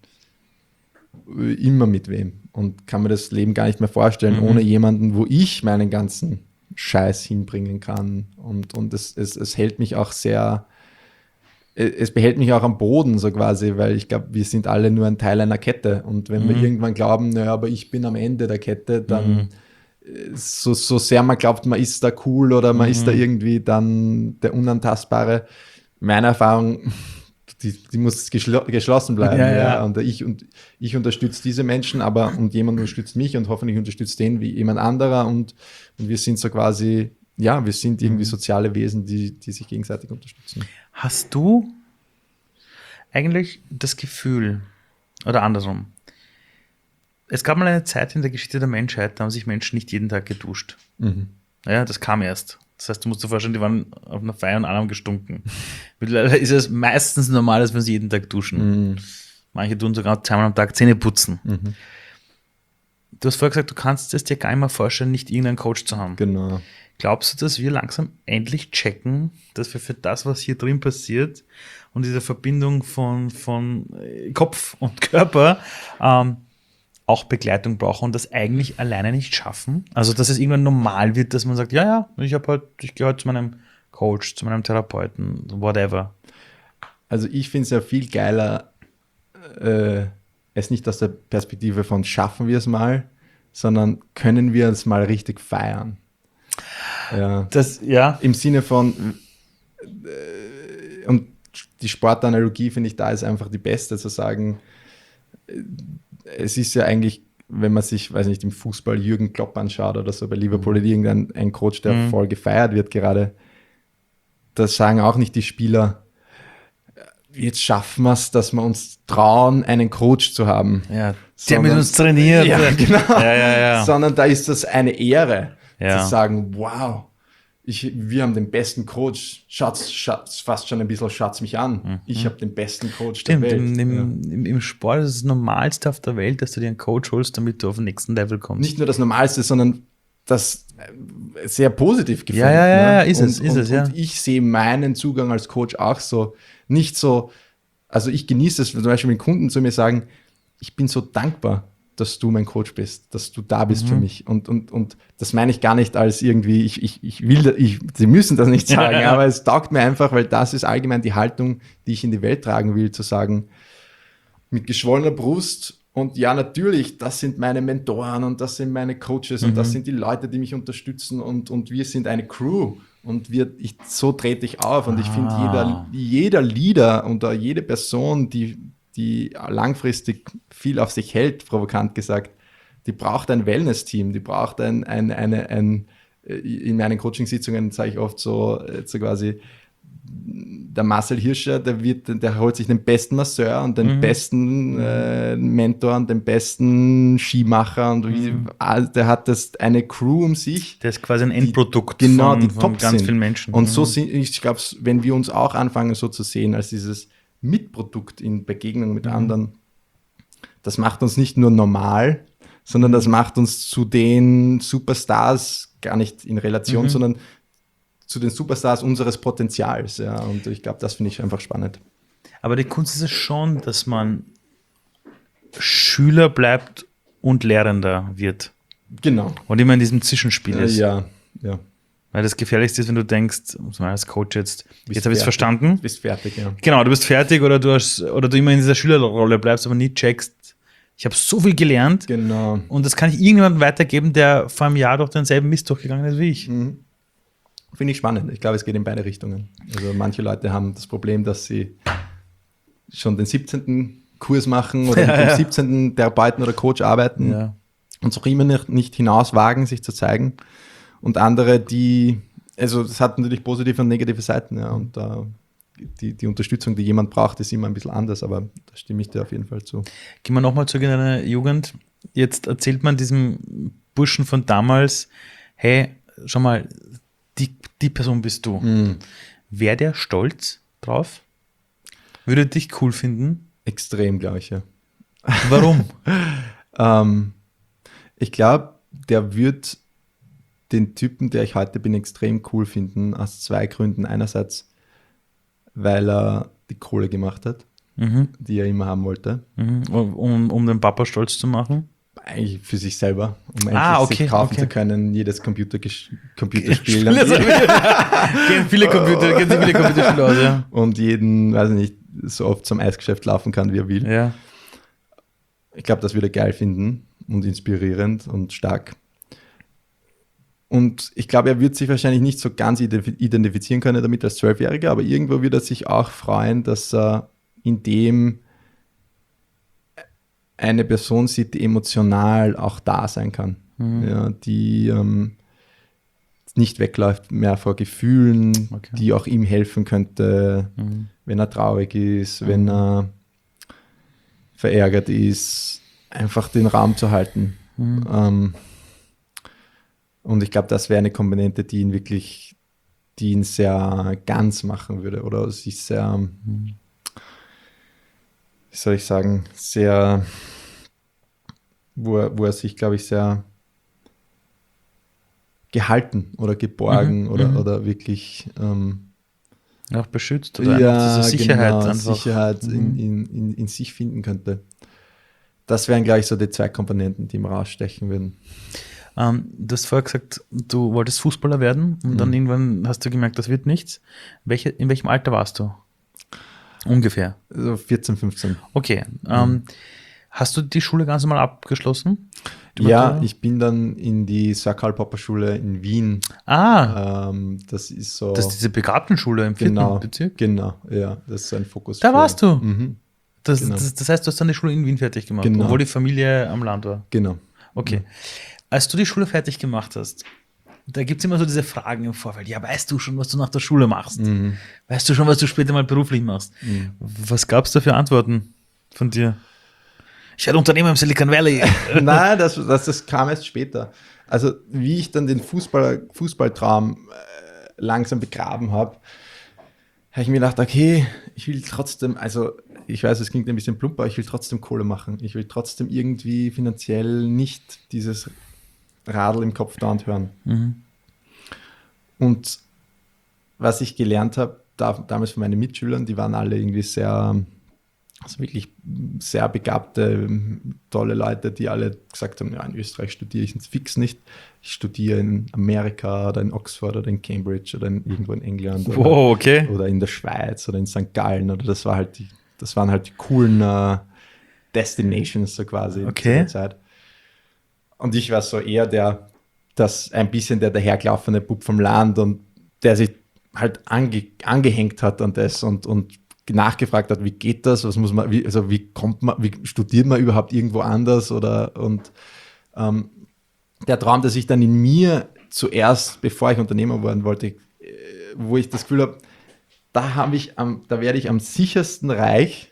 immer mit wem und kann mir das Leben gar nicht mehr vorstellen, ohne jemanden, wo ich meinen ganzen Scheiß hinbringen kann. Und es hält mich auch sehr, es behält mich auch am Boden so quasi, weil ich glaube, wir sind alle nur ein Teil einer Kette. Und wenn wir irgendwann glauben, naja, aber ich bin am Ende der Kette, dann so sehr man glaubt, man ist da cool oder man ist da irgendwie dann der Unantastbare. Meine Erfahrung, die muss geschlossen bleiben. Ja. Und ich unterstütze diese Menschen, und jemand unterstützt mich und hoffentlich unterstützt den wie jemand anderer und wir sind so quasi, ja, wir sind irgendwie soziale Wesen, die sich gegenseitig unterstützen. Hast du eigentlich das Gefühl, oder andersrum, es gab mal eine Zeit in der Geschichte der Menschheit, da haben sich Menschen nicht jeden Tag geduscht. Ja, das kam erst. Das heißt, du musst dir vorstellen, die waren auf einer Feier und alle haben gestunken. Mittlerweile ist es meistens normal, dass wir uns jeden Tag duschen. Manche tun sogar 2-mal am Tag Zähne putzen. Du hast vorher gesagt, du kannst es dir gar nicht mehr vorstellen, nicht irgendeinen Coach zu haben. Genau. Glaubst du, dass wir langsam endlich checken, dass wir für das, was hier drin passiert und diese Verbindung von Kopf und Körper auch Begleitung brauchen und das eigentlich alleine nicht schaffen? Also, dass es irgendwann normal wird, dass man sagt, ich gehe halt zu meinem Coach, zu meinem Therapeuten, whatever. Also ich finde es ja viel geiler, es nicht aus der Perspektive von schaffen wir es mal, sondern können wir es mal richtig feiern. Ja. Im Sinne von, und die Sportanalogie finde ich da ist einfach die beste, zu sagen, es ist ja eigentlich, wenn man sich, weiß nicht, im Fußball Jürgen Klopp anschaut oder so bei Liverpool, irgendein Coach, der voll gefeiert wird gerade, das sagen auch nicht die Spieler, jetzt schaffen wir es, dass wir uns trauen, einen Coach zu haben. Ja, der mit uns trainiert. Ja, genau. Ja. Sondern da ist das eine Ehre, zu sagen, wow, wir haben den besten Coach, fast schon ein bisschen Schatz mich an. Ich habe den besten Coach der Welt. Im Sport ist es das Normalste auf der Welt, dass du dir einen Coach holst, damit du auf den nächsten Level kommst. Nicht nur das Normalste, sondern das sehr positiv gefunden. Ja, ist es. Und ich sehe meinen Zugang als Coach auch so, nicht so, also ich genieße es, zum Beispiel wenn Kunden zu mir sagen, ich bin so dankbar, dass du mein Coach bist, dass du da bist für mich. Und das meine ich gar nicht als irgendwie, sie müssen das nicht sagen, aber es taugt mir einfach, weil das ist allgemein die Haltung, die ich in die Welt tragen will, zu sagen, mit geschwollener Brust und ja, natürlich, das sind meine Mentoren und das sind meine Coaches und das sind die Leute, die mich unterstützen und wir sind eine Crew und so trete ich auf und ich finde, jeder Leader oder jede Person, die langfristig viel auf sich hält, provokant gesagt, die braucht ein Wellness-Team, die braucht in meinen Coaching-Sitzungen sage ich oft so quasi, der Marcel Hirscher, der holt sich den besten Masseur und den besten Mentor und den besten Skimacher und der hat eine Crew um sich. Das ist quasi ein Endprodukt von ganz vielen Menschen. Und so sind, ich glaube, wenn wir uns auch anfangen so zu sehen, als dieses Mitprodukt in Begegnung mit anderen, das macht uns nicht nur normal, sondern das macht uns zu den Superstars, gar nicht in Relation, sondern zu den Superstars unseres Potenzials. Ja. Und ich glaube, das finde ich einfach spannend. Aber die Kunst ist es schon, dass man Schüler bleibt und Lehrender wird. Genau. Und immer in diesem Zwischenspiel ist. Ja. Weil das Gefährlichste ist, wenn du denkst, als Coach jetzt habe ich es verstanden. Du bist fertig, ja. Genau, du bist fertig oder du immer in dieser Schülerrolle bleibst, aber nie checkst, ich habe so viel gelernt. Genau. Und das kann ich irgendjemandem weitergeben, der vor einem Jahr durch denselben Mist durchgegangen ist wie ich. Finde ich spannend. Ich glaube, es geht in beide Richtungen. Also manche Leute haben das Problem, dass sie schon den 17. Kurs machen oder mit dem 17. Therapeuten oder Coach arbeiten und so immer nicht hinaus wagen, sich zu zeigen. Und andere, das hat natürlich positive und negative Seiten, ja, und die Unterstützung, die jemand braucht, ist immer ein bisschen anders, aber da stimme ich dir auf jeden Fall zu. Gehen wir nochmal zurück in deine Jugend. Jetzt erzählt man diesem Burschen von damals, hey, schau mal, die Person bist du. Wäre der stolz drauf? Würde dich cool finden? Extrem, glaube ich, ja. Warum? Ich glaube, der wird den Typen, der ich heute bin, extrem cool finden, aus 2 Gründen. Einerseits, weil er die Kohle gemacht hat, die er immer haben wollte. Um den Papa stolz zu machen? Eigentlich für sich selber, um endlich sich kaufen zu können, jedes Computerspiel. Gehen viele Computerspiele aus, ja. Und jeden, weiß ich nicht, so oft zum Eisgeschäft laufen kann, wie er will. Ja. Ich glaube, das würde er geil finden und inspirierend und stark. Und ich glaube, er wird sich wahrscheinlich nicht so ganz identifizieren können damit als 12-Jähriger, aber irgendwo wird er sich auch freuen, dass er in dem eine Person sieht, die emotional auch da sein kann. Ja, die nicht wegläuft mehr vor Gefühlen, die auch ihm helfen könnte, wenn er traurig ist, wenn er verärgert ist, einfach den Raum zu halten. Und ich glaube, das wäre eine Komponente, die ihn sehr ganz machen würde oder sich sehr, wie soll ich sagen, sehr, wo er sich, glaube ich, sehr gehalten oder geborgen oder wirklich auch beschützt oder diese Sicherheit, genau, einfach. Sicherheit in sich finden könnte. Das wären, glaube ich, so die 2 Komponenten, die ihm rausstechen würden. Du hast vorher gesagt, du wolltest Fußballer werden und dann irgendwann hast du gemerkt, das wird nichts. In welchem Alter warst du? Ungefähr? So 14, 15. Okay. Hast du die Schule ganz normal abgeschlossen? Ja, ich bin dann in die Sir Karl Popper Schule in Wien. Das ist so. Das ist diese Begabtenschule im 4. Bezirk? Genau, ja, das ist ein Fokus. Da warst du? Das Genau. heißt, du hast dann die Schule in Wien fertig gemacht, Genau. obwohl die Familie am Land war? Genau. Okay. Als du die Schule fertig gemacht hast, da gibt es immer so diese Fragen im Vorfeld. Ja, weißt du schon, was du nach der Schule machst? Weißt du schon, was du später mal beruflich machst? Was gab es da für Antworten von dir? Ich werde Unternehmer im Silicon Valley. Nein, das kam erst später. Also wie ich dann den Fußballtraum langsam begraben habe ich mir gedacht, okay, ich will trotzdem, also ich weiß, es klingt ein bisschen plump, aber ich will trotzdem Kohle machen. Ich will trotzdem irgendwie finanziell nicht dieses Radl im Kopf dauernd hören. Und was ich gelernt habe, damals von meinen Mitschülern, die waren alle irgendwie also wirklich sehr begabte, tolle Leute, die alle gesagt haben, ja, in Österreich studiere ich fix nicht. Ich studiere in Amerika oder in Oxford oder in Cambridge oder irgendwo in England oder in der Schweiz oder in St. Gallen. Oder das waren halt die coolen Destinations so quasi zu der Zeit. Und ich war so eher ein bisschen der dahergelaufene Bub vom Land und der sich halt angehängt hat an das und nachgefragt hat, wie geht das, was muss man, wie kommt man, wie studiert man überhaupt irgendwo anders der Traum, der sich dann in mir zuerst, bevor ich Unternehmer werden wollte, wo ich das Gefühl habe, da werde ich am sichersten reich,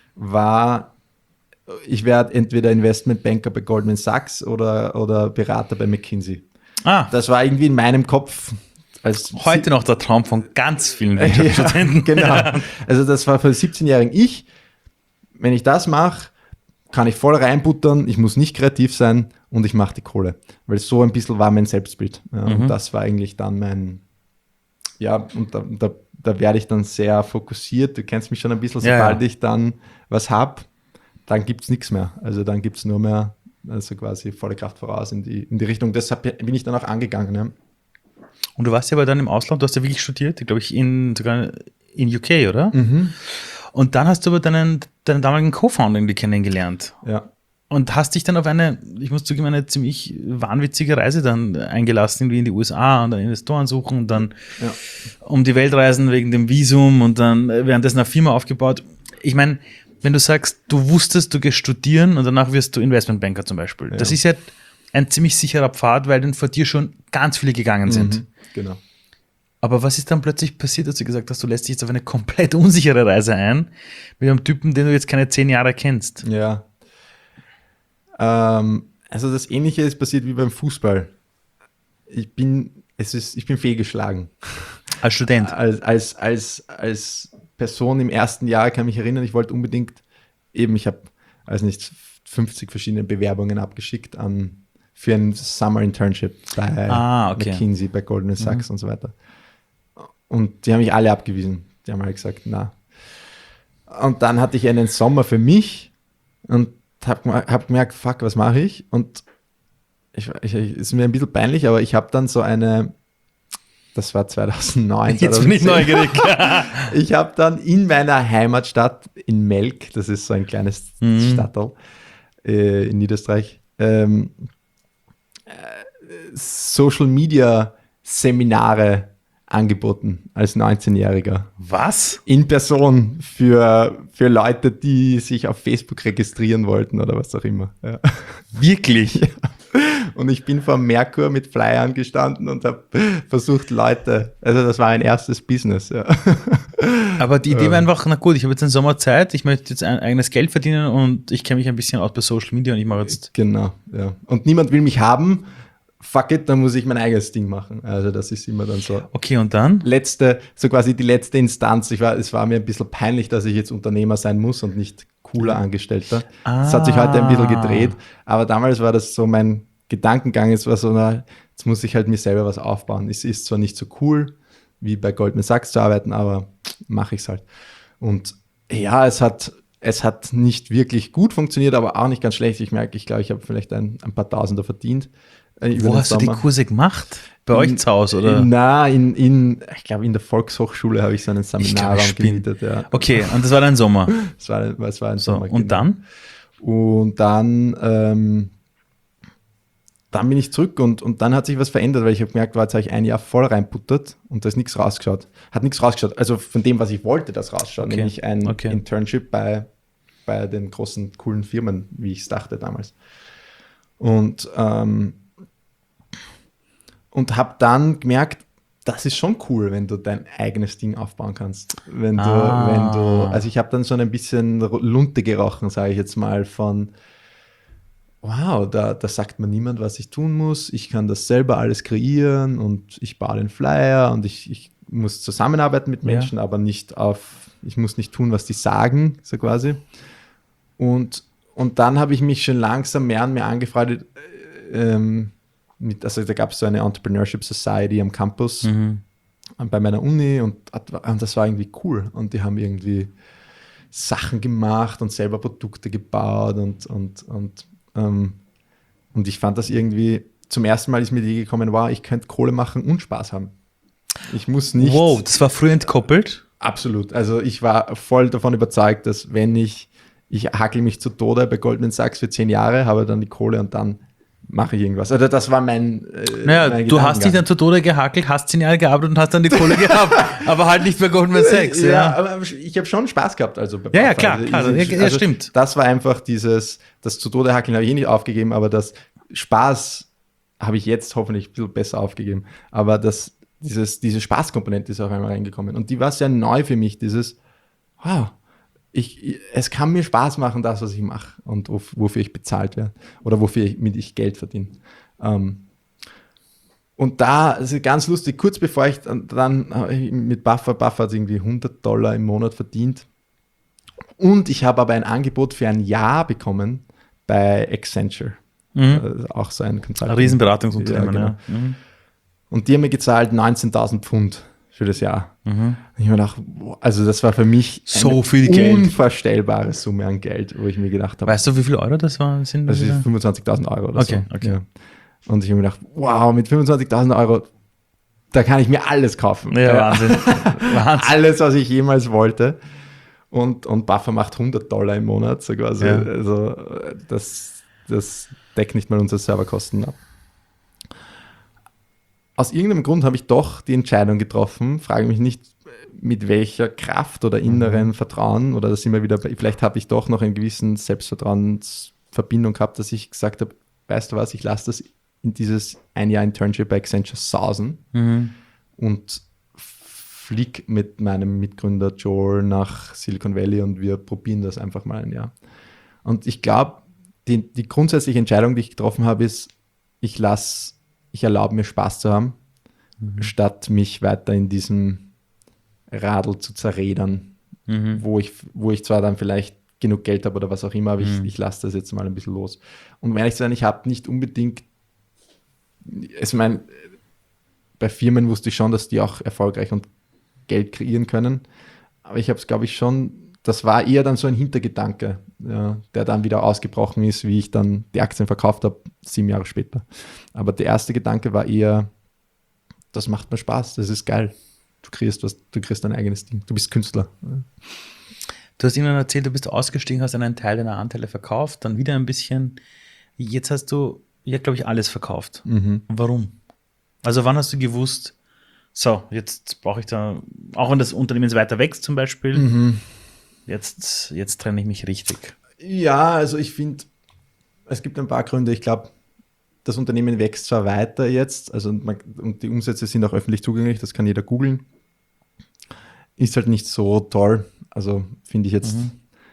ich werde entweder Investmentbanker bei Goldman Sachs oder Berater bei McKinsey. Das war irgendwie in meinem Kopf. Heute noch der Traum von ganz vielen Wirtschaftsstudenten. Genau. Also das war für 17-jährigen ich. Wenn ich das mache, kann ich voll reinbuttern, ich muss nicht kreativ sein und ich mache die Kohle. Weil so ein bisschen war mein Selbstbild. Ja, und das war eigentlich dann und da werde ich dann sehr fokussiert. Du kennst mich schon ein bisschen, sobald ich dann was habe, dann gibt es nichts mehr. Also dann gibt es nur mehr, also quasi volle Kraft voraus in die Richtung. Deshalb bin ich dann auch angegangen. Ja. Und du warst ja aber dann im Ausland, du hast ja wirklich studiert, glaube ich, sogar in UK, oder? Und dann hast du aber deinen damaligen Co-Founder kennengelernt. Ja. Und hast dich dann auf ich muss zugeben, eine ziemlich wahnwitzige Reise dann eingelassen, irgendwie in die USA und dann Investoren suchen und dann um die Welt reisen wegen dem Visum und dann währenddessen eine Firma aufgebaut. Ich meine, wenn du sagst, du wusstest, du gehst studieren und danach wirst du Investmentbanker zum Beispiel. Ja. Das ist ja ein ziemlich sicherer Pfad, weil dann vor dir schon ganz viele gegangen sind. Genau. Aber was ist dann plötzlich passiert, dass du gesagt hast, du lässt dich jetzt auf eine komplett unsichere Reise ein mit einem Typen, den du jetzt keine 10 Jahre kennst? Ja. Also das Ähnliche ist passiert wie beim Fußball. Ich bin fehlgeschlagen. Als Student? Als Person im ersten Jahr kann ich mich erinnern, ich wollte unbedingt ich habe, 50 verschiedene Bewerbungen abgeschickt für ein Summer Internship bei McKinsey, bei Goldman Sachs und so weiter. Und die haben mich alle abgewiesen. Die haben halt gesagt, na. Und dann hatte ich einen Sommer für mich und habe gemerkt, fuck, was mache ich? Und ist mir ein bisschen peinlich, aber ich habe dann das war 2009. Jetzt bin ich neugierig. Ich habe dann in meiner Heimatstadt in Melk, das ist so ein kleines Stadtteil in Niederösterreich, Social Media Seminare angeboten als 19-Jähriger. Was? In Person für Leute, die sich auf Facebook registrieren wollten oder was auch immer. Ja. Wirklich? Ja. Und ich bin vor Merkur mit Flyern gestanden und habe versucht, also das war ein erstes Business. Ja. Aber die Idee war einfach, na gut, ich habe jetzt einen Sommer Zeit, ich möchte jetzt ein eigenes Geld verdienen und ich kenne mich ein bisschen aus bei Social Media und ich mache jetzt... Genau, ja. Und niemand will mich haben, fuck it, dann muss ich mein eigenes Ding machen. Also das ist immer dann so. Okay, und dann? So quasi die letzte Instanz. Es war mir ein bisschen peinlich, dass ich jetzt Unternehmer sein muss und nicht cooler Angestellter. Das hat sich heute ein bisschen gedreht, aber damals war das so mein Gedankengang. Es war so, jetzt muss ich halt mir selber was aufbauen. Es ist zwar nicht so cool, wie bei Goldman Sachs zu arbeiten, aber mache ich es halt. Und ja, es hat nicht wirklich gut funktioniert, aber auch nicht ganz schlecht. Ich glaube, ich habe vielleicht ein paar Tausender verdient. Wo hast du die Kurse gemacht? Bei euch zu Hause, oder? Ich glaube, in der Volkshochschule habe ich so einen Seminarraum gemietet. Ja. Okay, und das war dein Sommer? Das war ein Sommer, und genau. Dann? Dann bin ich zurück und dann hat sich was verändert, weil ich habe gemerkt, jetzt habe ich ein Jahr voll reinputtert und da ist nichts rausgeschaut. Hat nichts rausgeschaut. Also von dem, was ich wollte, das rausschaut. Okay. Nämlich ein Internship bei den großen, coolen Firmen, wie ich es dachte damals. Und habe dann gemerkt, das ist schon cool, wenn du dein eigenes Ding aufbauen kannst. Also ich habe dann schon ein bisschen Lunte gerochen, sage ich jetzt mal, von wow, da sagt mir niemand, was ich tun muss. Ich kann das selber alles kreieren und ich baue den Flyer und ich muss zusammenarbeiten mit Menschen, aber ich muss nicht tun, was die sagen, so quasi. Und dann habe ich mich schon langsam mehr und mehr angefreundet, also da gab es so eine Entrepreneurship Society am Campus bei meiner Uni und das war irgendwie cool. Und die haben irgendwie Sachen gemacht und selber Produkte gebaut und ich fand das irgendwie, zum ersten Mal ist mir die Idee gekommen, wow, ich könnte Kohle machen und Spaß haben. Ich muss nicht... Wow, das war früh entkoppelt? Absolut. Also ich war voll davon überzeugt, dass wenn ich hackel mich zu Tode bei Goldman Sachs für 10 Jahre, habe dann die Kohle und dann mache ich irgendwas. Also das war mein mein du hast dich dann zu Tode gehackelt, hast 10 Jahre gearbeitet und hast dann die Kohle gehabt, aber halt nicht bei Goldman Sachs. Ja, aber ich habe schon Spaß gehabt. Also ja, klar, stimmt. Das war einfach das zu Tode hackeln habe ich nicht aufgegeben, aber das Spaß habe ich jetzt hoffentlich ein bisschen besser aufgegeben. Aber diese Spaßkomponente ist auch einmal reingekommen. Und die war sehr neu für mich, wow, es kann mir Spaß machen, das, was ich mache und wofür ich bezahlt werde oder wofür ich Geld verdiene. Und da, also ganz lustig, kurz bevor ich dann mit Buffer hat irgendwie $100 im Monat verdient. Und ich habe aber ein Angebot für ein Jahr bekommen bei Accenture. Auch so ein Consulting. Ein Riesenberatungsunternehmen, ja. Genau. Und die haben mir gezahlt 19.000 Pfund für das Jahr. Und ich mir gedacht, also das war für mich so viel Geld. Unvorstellbare Summe an Geld, wo ich mir gedacht habe. Weißt du, wie viel Euro das sind? Das ist 25.000 Euro oder so. Okay. Ja. Und ich habe mir gedacht, wow, mit 25.000 Euro, da kann ich mir alles kaufen. Ja, Wahnsinn. Alles, was ich jemals wollte. Und Buffer macht $100 im Monat sogar. Also, also das deckt nicht mal unsere Serverkosten ab. Aus irgendeinem Grund habe ich doch die Entscheidung getroffen, frage mich nicht, mit welcher Kraft oder inneren Vertrauen, oder das sind wir wieder vielleicht habe ich doch noch einen gewissen Selbstvertrauensverbindung gehabt, dass ich gesagt habe, weißt du was, ich lasse das in dieses ein Jahr Internship bei Accenture sausen und fliege mit meinem Mitgründer Joel nach Silicon Valley und wir probieren das einfach mal ein Jahr. Und ich glaube, die grundsätzliche Entscheidung, die ich getroffen habe, ist, ich erlaube mir Spaß zu haben, statt mich weiter in diesem Radl zu zerrädern, wo ich zwar dann vielleicht genug Geld habe oder was auch immer, aber ich lasse das jetzt mal ein bisschen los. Und um ehrlich zu sein, ich habe nicht unbedingt, bei Firmen wusste ich schon, dass die auch erfolgreich und Geld kreieren können, aber ich habe es, glaube ich, schon, das war eher dann so ein Hintergedanke, ja, der dann wieder ausgebrochen ist, wie ich dann die Aktien verkauft habe, 7 Jahre später. Aber der erste Gedanke war eher, das macht mir Spaß, das ist geil. Du kriegst dein eigenes Ding. Du bist Künstler. Du hast irgendwann erzählt, du bist ausgestiegen, hast einen Teil deiner Anteile verkauft, dann wieder ein bisschen. Jetzt hast du, glaube ich, alles verkauft. Warum? Also wann hast du gewusst, so, jetzt brauche ich da, auch wenn das Unternehmen weiter wächst zum Beispiel, jetzt trenne ich mich richtig. Ja, also ich finde, es gibt ein paar Gründe. Ich glaube, das Unternehmen wächst zwar weiter jetzt, also und die Umsätze sind auch öffentlich zugänglich, das kann jeder googeln. Ist halt nicht so toll. Also finde ich jetzt,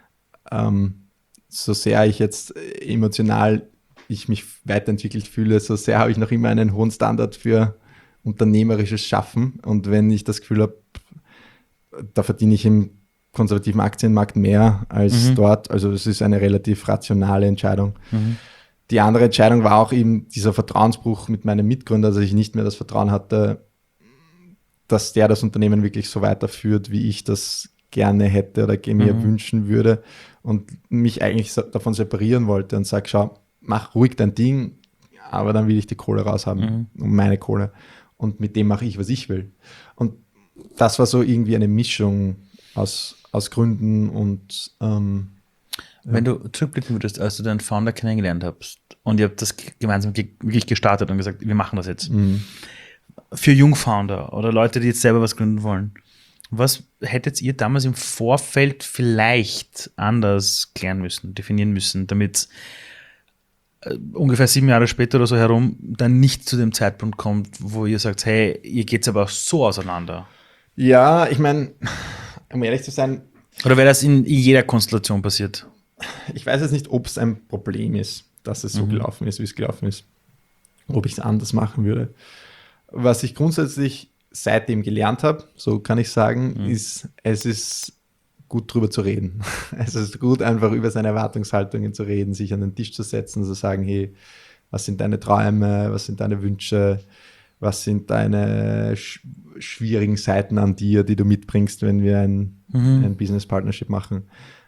so sehr ich jetzt emotional mich weiterentwickelt fühle, so sehr habe ich noch immer einen hohen Standard für unternehmerisches Schaffen. Und wenn ich das Gefühl habe, da verdiene ich im konservativen Aktienmarkt mehr als dort, also es ist eine relativ rationale Entscheidung. Die andere Entscheidung war auch eben dieser Vertrauensbruch mit meinem Mitgründer, dass ich nicht mehr das Vertrauen hatte, dass der das Unternehmen wirklich so weiterführt, wie ich das gerne hätte oder mir wünschen würde und mich eigentlich davon separieren wollte und sage, schau, mach ruhig dein Ding, aber dann will ich die Kohle raushaben, meine Kohle. Und mit dem mache ich, was ich will. Und das war so irgendwie eine Mischung aus Gründen und Wenn du zurückblicken würdest, als du deinen Founder kennengelernt hast und ihr habt das gemeinsam wirklich gestartet und gesagt, wir machen das jetzt. Für Jungfounder oder Leute, die jetzt selber was gründen wollen, was hättet ihr damals im Vorfeld vielleicht anders klären müssen, definieren müssen, damit ungefähr 7 Jahre später oder so herum dann nicht zu dem Zeitpunkt kommt, wo ihr sagt, hey, ihr geht's aber so auseinander? Ja, ich meine, um ehrlich zu sein, oder wäre das in jeder Konstellation passiert? Ich weiß jetzt nicht, ob es ein Problem ist. dass es so gelaufen ist, wie es gelaufen ist. Ob ich es anders machen würde. Was ich grundsätzlich seitdem gelernt habe, so kann ich sagen, ist, es ist gut drüber zu reden. Es ist gut, einfach über seine Erwartungshaltungen zu reden, sich an den Tisch zu setzen, zu sagen, hey, was sind deine Träume, was sind deine Wünsche, was sind deine schwierigen Seiten an dir, die du mitbringst, wenn wir ein Business Partnership machen.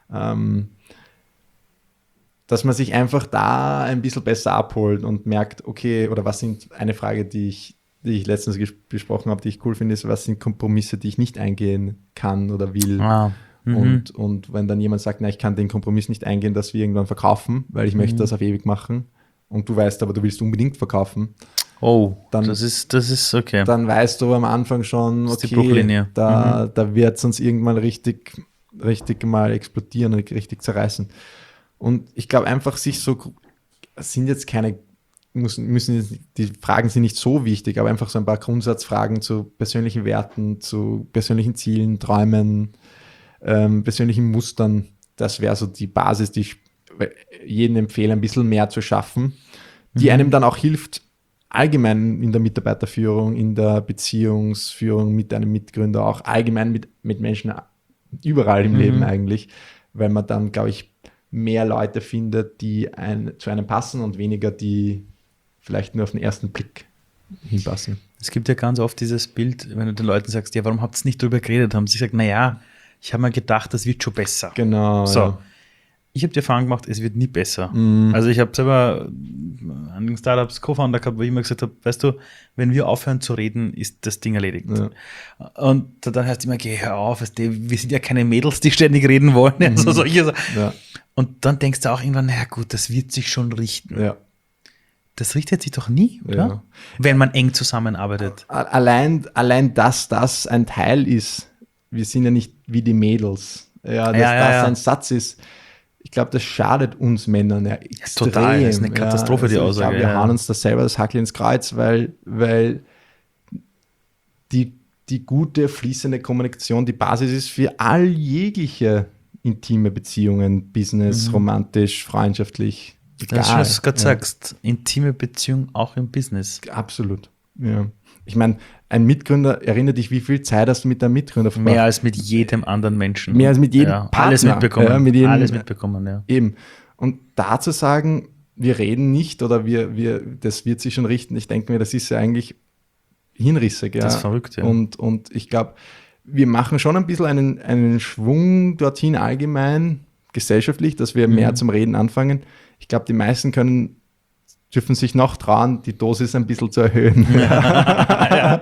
Dass man sich einfach da ein bisschen besser abholt und merkt, okay, oder was sind, eine Frage, die ich letztens besprochen habe, die ich cool finde, ist, was sind Kompromisse, die ich nicht eingehen kann oder will. Und wenn dann jemand sagt, na, ich kann den Kompromiss nicht eingehen, dass wir irgendwann verkaufen, weil ich möchte das auf ewig machen und du weißt aber, du willst unbedingt verkaufen. Oh, dann, das ist okay. Dann weißt du am Anfang schon, das ist die okay, Bruchlinie. Da wird es uns irgendwann richtig mal explodieren und richtig zerreißen. Und ich glaube einfach, sind jetzt keine, die Fragen sind nicht so wichtig, aber einfach so ein paar Grundsatzfragen zu persönlichen Werten, zu persönlichen Zielen, Träumen, persönlichen Mustern. Das wäre so die Basis, die ich jedem empfehle, ein bisschen mehr zu schaffen, die einem dann auch hilft, allgemein in der Mitarbeiterführung, in der Beziehungsführung mit einem Mitgründer, auch allgemein mit Menschen überall im Leben eigentlich, weil man dann, glaube ich, mehr Leute findet, die zu einem passen und weniger, die vielleicht nur auf den ersten Blick hinpassen. Es gibt ja ganz oft dieses Bild, wenn du den Leuten sagst, ja, warum habt ihr nicht drüber geredet? Haben sie gesagt, naja, ich habe mir gedacht, das wird schon besser. Genau. So, ja. Ich habe die Erfahrung gemacht, es wird nie besser. Also ich habe selber an den Startups Co-Founder gehabt, wo ich immer gesagt habe, weißt du, wenn wir aufhören zu reden, ist das Ding erledigt. Ja. Und dann heißt es immer, geh, hör auf, wir sind ja keine Mädels, die ständig reden wollen. Also solche Sachen. Ja. Und dann denkst du auch irgendwann, na gut, das wird sich schon richten. Ja. Das richtet sich doch nie, oder? Ja. Wenn man eng zusammenarbeitet. Allein, dass das ein Teil ist, wir sind ja nicht wie die Mädels. Ja, dass das ein Satz ist. Ich glaube, das schadet uns Männern ja extrem. Total, das ist eine Katastrophe, die Aussage. Ich glaube, wir hauen uns da selber das Hackel ins Kreuz, weil die gute, fließende Kommunikation die Basis ist für all jegliche intime Beziehungen, Business, romantisch, freundschaftlich, egal. Das ist, was du gerade sagst, intime Beziehung auch im Business. Absolut, ja. Ich meine, ein Mitgründer, erinnere dich, wie viel Zeit hast du mit deinem Mitgründer verbracht? Mehr als mit jedem anderen Menschen. Mehr als mit jedem Partner. Alles mitbekommen. Ja, alles mitbekommen, ja. Eben. Und da zu sagen, wir reden nicht oder das wird sich schon richten, ich denke mir, das ist ja eigentlich hinrissig. Ja. Das ist verrückt, ja. Und ich glaube, wir machen schon ein bisschen einen Schwung dorthin allgemein, gesellschaftlich, dass wir mehr zum Reden anfangen. Ich glaube, die meisten dürfen sich noch trauen, die Dosis ein bisschen zu erhöhen. Ja.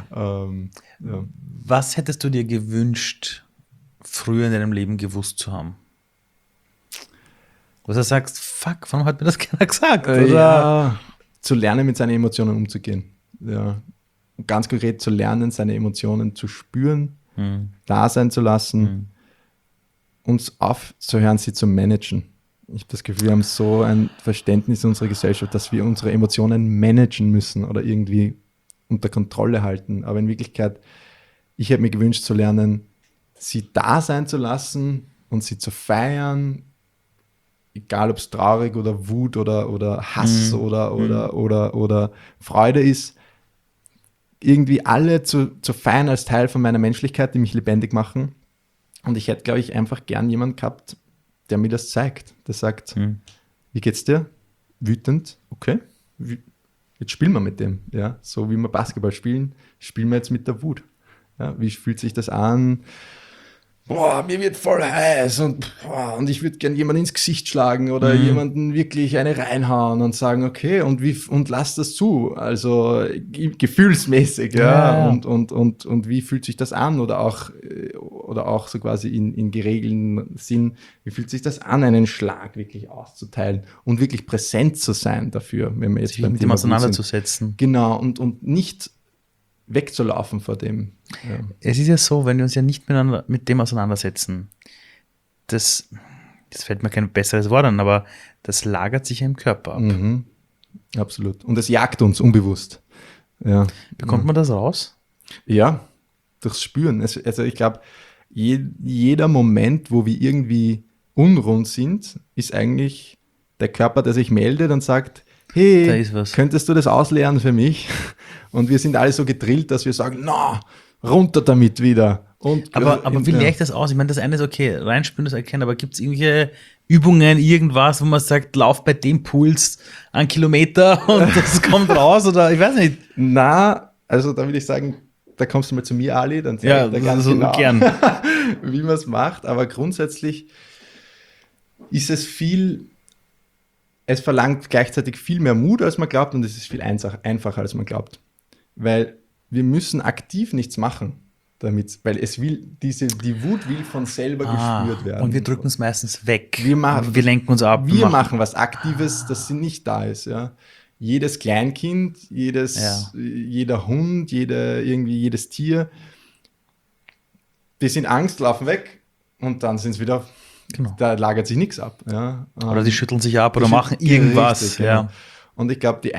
Was hättest du dir gewünscht, früher in deinem Leben gewusst zu haben? Was du sagst, fuck, warum hat mir das keiner gesagt? Ja, zu lernen, mit seinen Emotionen umzugehen. Ja. Und ganz konkret zu lernen, seine Emotionen zu spüren, da sein zu lassen, uns aufzuhören, sie zu managen. Ich habe das Gefühl, wir haben so ein Verständnis in unserer Gesellschaft, dass wir unsere Emotionen managen müssen oder irgendwie unter Kontrolle halten. Aber in Wirklichkeit, ich hätte mir gewünscht zu lernen, sie da sein zu lassen und sie zu feiern, egal ob es traurig oder Wut oder Hass oder Freude ist, irgendwie alle zu feiern als Teil von meiner Menschlichkeit, die mich lebendig machen. Und ich hätte, glaube ich, einfach gern jemanden gehabt, der mir das zeigt. Der sagt, wie geht's dir? Wütend? Okay. Jetzt spielen wir mit dem. Ja? So wie wir Basketball spielen, spielen wir jetzt mit der Wut. Ja? Wie fühlt sich das an? Boah, mir wird voll heiß und ich würde gern jemanden ins Gesicht schlagen oder jemanden wirklich eine reinhauen und sagen, okay, und lass das zu. Also gefühlsmäßig, ja. Und wie fühlt sich das an? Oder auch so quasi in geregelten Sinn, wie fühlt sich das an, einen Schlag wirklich auszuteilen und wirklich präsent zu sein dafür, wenn wir jetzt sich mit dem auseinanderzusetzen. Genau, und nicht wegzulaufen vor dem. Ja. Es ist ja so, wenn wir uns ja nicht mit dem auseinandersetzen, das fällt mir kein besseres Wort an, aber das lagert sich ja im Körper ab. Absolut. Und es jagt uns unbewusst. Ja. Bekommt man das raus? Ja, durchs Spüren. Also ich glaube, jeder Moment, wo wir irgendwie unrund sind, ist eigentlich der Körper, der sich meldet und sagt, Da hey, ist was. könntest du das ausleeren für mich? Und wir sind alle so gedrillt, dass wir sagen, na, runter damit wieder. Und, Aber wie leere ich das aus? Ich meine, das eine ist okay, reinspüren, das erkennen, aber gibt es irgendwelche Übungen, irgendwas, wo man sagt, lauf bei dem Puls 1 Kilometer und das kommt raus oder ich weiß nicht. Na, also da würde ich sagen, da kommst du mal zu mir, Ali, dann zeige ich dir ganz so genau, gern. wie man es macht. Aber grundsätzlich ist es es verlangt gleichzeitig viel mehr Mut, als man glaubt, und es ist viel einfacher, als man glaubt. Weil wir müssen aktiv nichts machen damit, weil die Wut will von selber gespürt werden. Und wir drücken es meistens weg. Wir lenken uns ab. Wir machen was Aktives, das nicht da ist. Ja. Jedes Kleinkind, jeder Hund, jedes Tier, die sind Angst, laufen weg und dann sind es wieder, da lagert sich nichts ab. Ja. Oder sie schütteln sich ab oder machen irgendwas. Richtig, ja. Und ich glaube,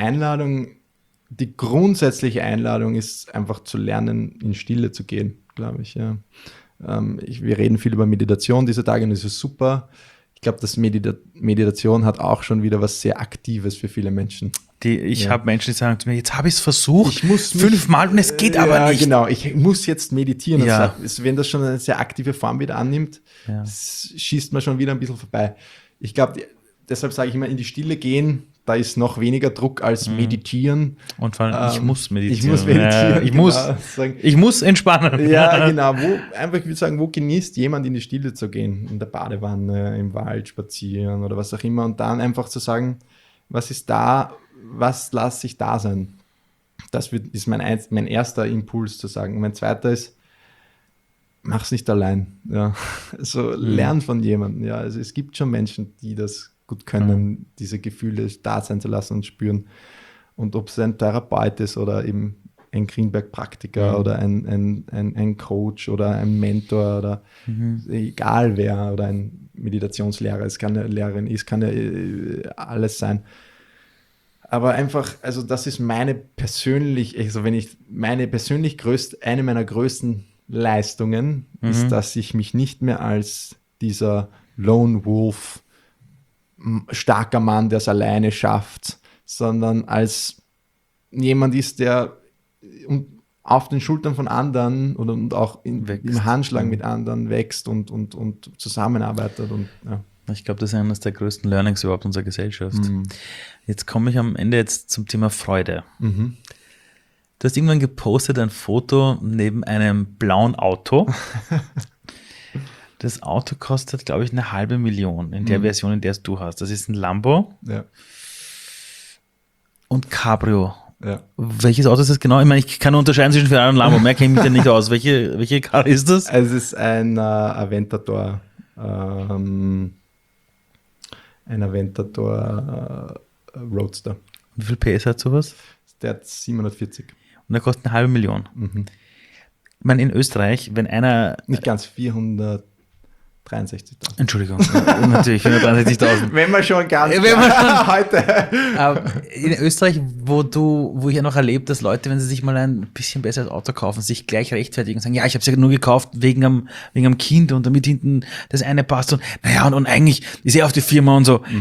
die grundsätzliche Einladung ist einfach zu lernen, in Stille zu gehen, glaube ich. Ja. Wir reden viel über Meditation diese Tage und das ist super. Ich glaube, dass Meditation hat auch schon wieder was sehr Aktives für viele Menschen. Ich habe Menschen, die sagen zu mir, jetzt habe ich es versucht, ich muss 5-mal und es geht aber nicht. Genau, ich muss jetzt meditieren. Ja. Wenn das schon eine sehr aktive Form wieder annimmt, schießt man schon wieder ein bisschen vorbei. Ich glaube, deshalb sage ich immer, in die Stille gehen, da ist noch weniger Druck als meditieren. Und vor allem, ich muss meditieren. Ich muss meditieren. Ich muss entspannen. Ja, genau. Ich würde sagen, wo genießt jemand, in die Stille zu gehen? In der Badewanne, im Wald spazieren oder was auch immer. Und dann einfach zu sagen, was ist da, was lasse ich da sein? Das ist mein erster Impuls zu sagen. Und mein zweiter ist, mach's nicht allein. Ja. Also lern von jemandem. Ja. Also es gibt schon Menschen, die das gut können, diese Gefühle da sein zu lassen und spüren. Und ob es ein Therapeut ist oder eben ein Greenberg-Praktiker oder ein Coach oder ein Mentor oder egal wer oder ein Meditationslehrer, es kann eine Lehrerin, es kann ja alles sein. Aber einfach, also das ist eine meiner größten Leistungen, ist, dass ich mich nicht mehr als dieser Lone Wolf, starker Mann, der es alleine schafft, sondern als jemand ist, der auf den Schultern von anderen und auch im Handschlag mit anderen wächst und zusammenarbeitet. Und, ja. Ich glaube, das ist eines der größten Learnings überhaupt unserer Gesellschaft. Jetzt komme ich am Ende zum Thema Freude. Du hast irgendwann gepostet ein Foto neben einem blauen Auto. Das Auto kostet, glaube ich, 500.000 in der Version, in der es du hast. Das ist ein Lambo und Cabrio. Ja. Welches Auto ist das genau? Ich meine, ich kann unterscheiden zwischen Ferrari und Lambo. Mehr kenne ich mich da nicht aus. Welche Karre ist das? Es ist ein Aventador. Ein Aventador Roadster. Wie viel PS hat sowas? Der hat 740. Und der kostet 500.000. Ich meine, in Österreich, wenn einer... Nicht ganz, 463.000. Entschuldigung, natürlich 463.000. Wenn man schon ganz heute. In Österreich, wo ich ja noch erlebe, dass Leute, wenn sie sich mal ein bisschen besseres Auto kaufen, sich gleich rechtfertigen und sagen, ja, ich habe es ja nur gekauft wegen am Kind und damit hinten das eine passt und naja, und eigentlich ist auf die Firma und so.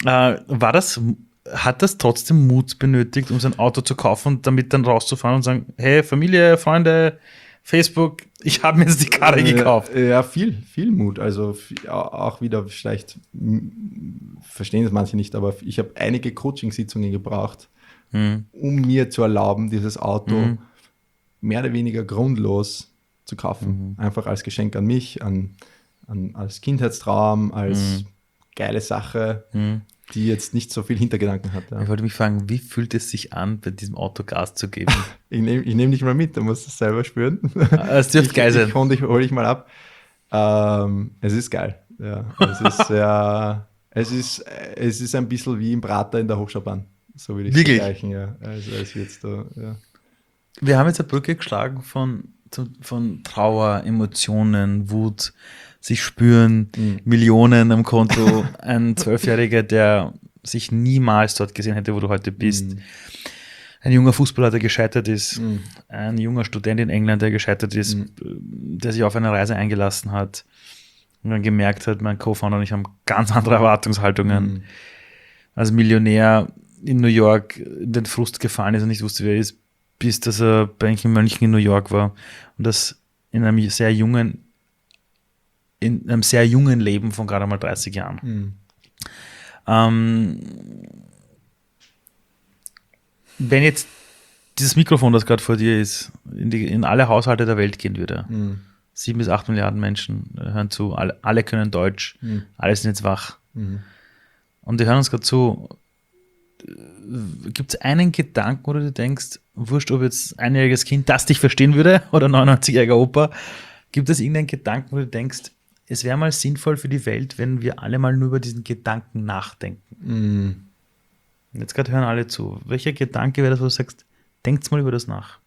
Hat das trotzdem Mut benötigt, um sein Auto zu kaufen und damit dann rauszufahren und sagen, hey, Familie, Freunde, Facebook, ich habe mir jetzt die Karre gekauft. Ja, viel Mut. Also auch wieder vielleicht, verstehen das manche nicht, aber ich habe einige Coaching-Sitzungen gebraucht, um mir zu erlauben, dieses Auto mehr oder weniger grundlos zu kaufen. Einfach als Geschenk an mich, als Kindheitstraum, als geile Sache, die jetzt nicht so viel Hintergedanken hat. Ja. Ich wollte mich fragen, wie fühlt es sich an, bei diesem Auto Gas zu geben? Ich nehm dich mal mit, du musst es selber spüren. Es dürfte geil sein. Hol dich mal ab. Es ist geil. Ja, es ist ein bisschen wie im Prater in der Hochschaubahn. So würde ich es vergleichen. Ja. Also als jetzt da, ja. Wir haben jetzt eine Brücke geschlagen von Trauer, Emotionen, Wut, sich spüren, Millionen am Konto, ein 12-Jähriger, der sich niemals dort gesehen hätte, wo du heute bist. Ein junger Fußballer, der gescheitert ist, ein junger Student in England, der gescheitert ist, der sich auf eine Reise eingelassen hat und dann gemerkt hat, mein Co-Founder und ich haben ganz andere Erwartungshaltungen. als Millionär in New York in den Frust gefallen ist und nicht wusste, wer er ist, bis dass er bei einem Mönchen in New York war und das in einem sehr jungen Leben von gerade mal 30 Jahren. Mhm. Wenn jetzt dieses Mikrofon, das gerade vor dir ist, in alle Haushalte der Welt gehen würde, 7 bis 8 Milliarden Menschen hören zu, alle können Deutsch, alle sind jetzt wach und die hören uns gerade zu. Gibt es einen Gedanken, wo du dir denkst, wurscht, ob jetzt ein einjähriges Kind das dich verstehen würde oder 99-jähriger Opa, gibt es irgendeinen Gedanken, wo du denkst, es wäre mal sinnvoll für die Welt, wenn wir alle mal nur über diesen Gedanken nachdenken? Jetzt gerade hören alle zu. Welcher Gedanke wäre das, wo du sagst, denkt mal über das nach?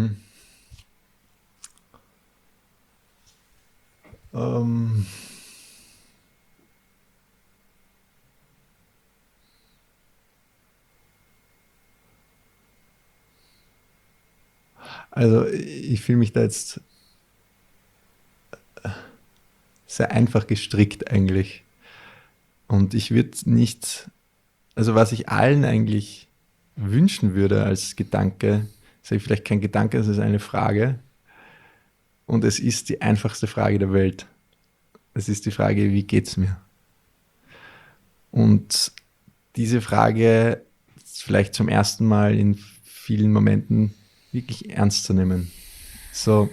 Also ich fühle mich da jetzt sehr einfach gestrickt eigentlich. Und ich würde nicht, also was ich allen eigentlich wünschen würde als Gedanke, ist vielleicht kein Gedanke, es ist eine Frage. Und es ist die einfachste Frage der Welt. Es ist die Frage, wie geht's mir? Und diese Frage ist vielleicht zum ersten Mal in vielen Momenten wirklich ernst zu nehmen. So,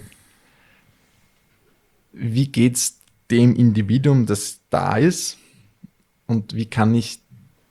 wie geht's dem Individuum, das da ist? Und wie kann ich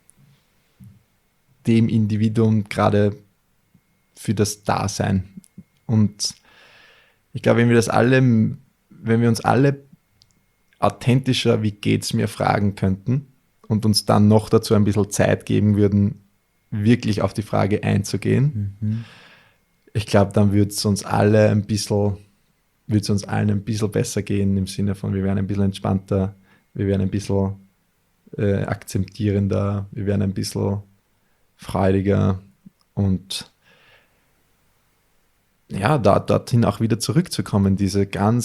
dem Individuum gerade für das Dasein? Und ich glaube, wenn wir uns alle authentischer, wie geht's mir, fragen könnten und uns dann noch dazu ein bisschen Zeit geben würden, wirklich auf die Frage einzugehen, ich glaube, dann würde es uns allen ein bisschen besser gehen, im Sinne von, wir wären ein bisschen entspannter, wir wären ein bisschen akzeptierender, wir wären ein bisschen freudiger und ja, dorthin auch wieder zurückzukommen, diese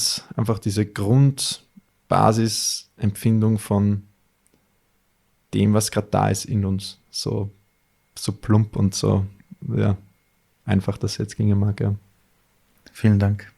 Grundbasisempfindung von dem, was gerade da ist in uns, so plump und so, ja, einfach das jetzt ginge mag, ja. Vielen Dank.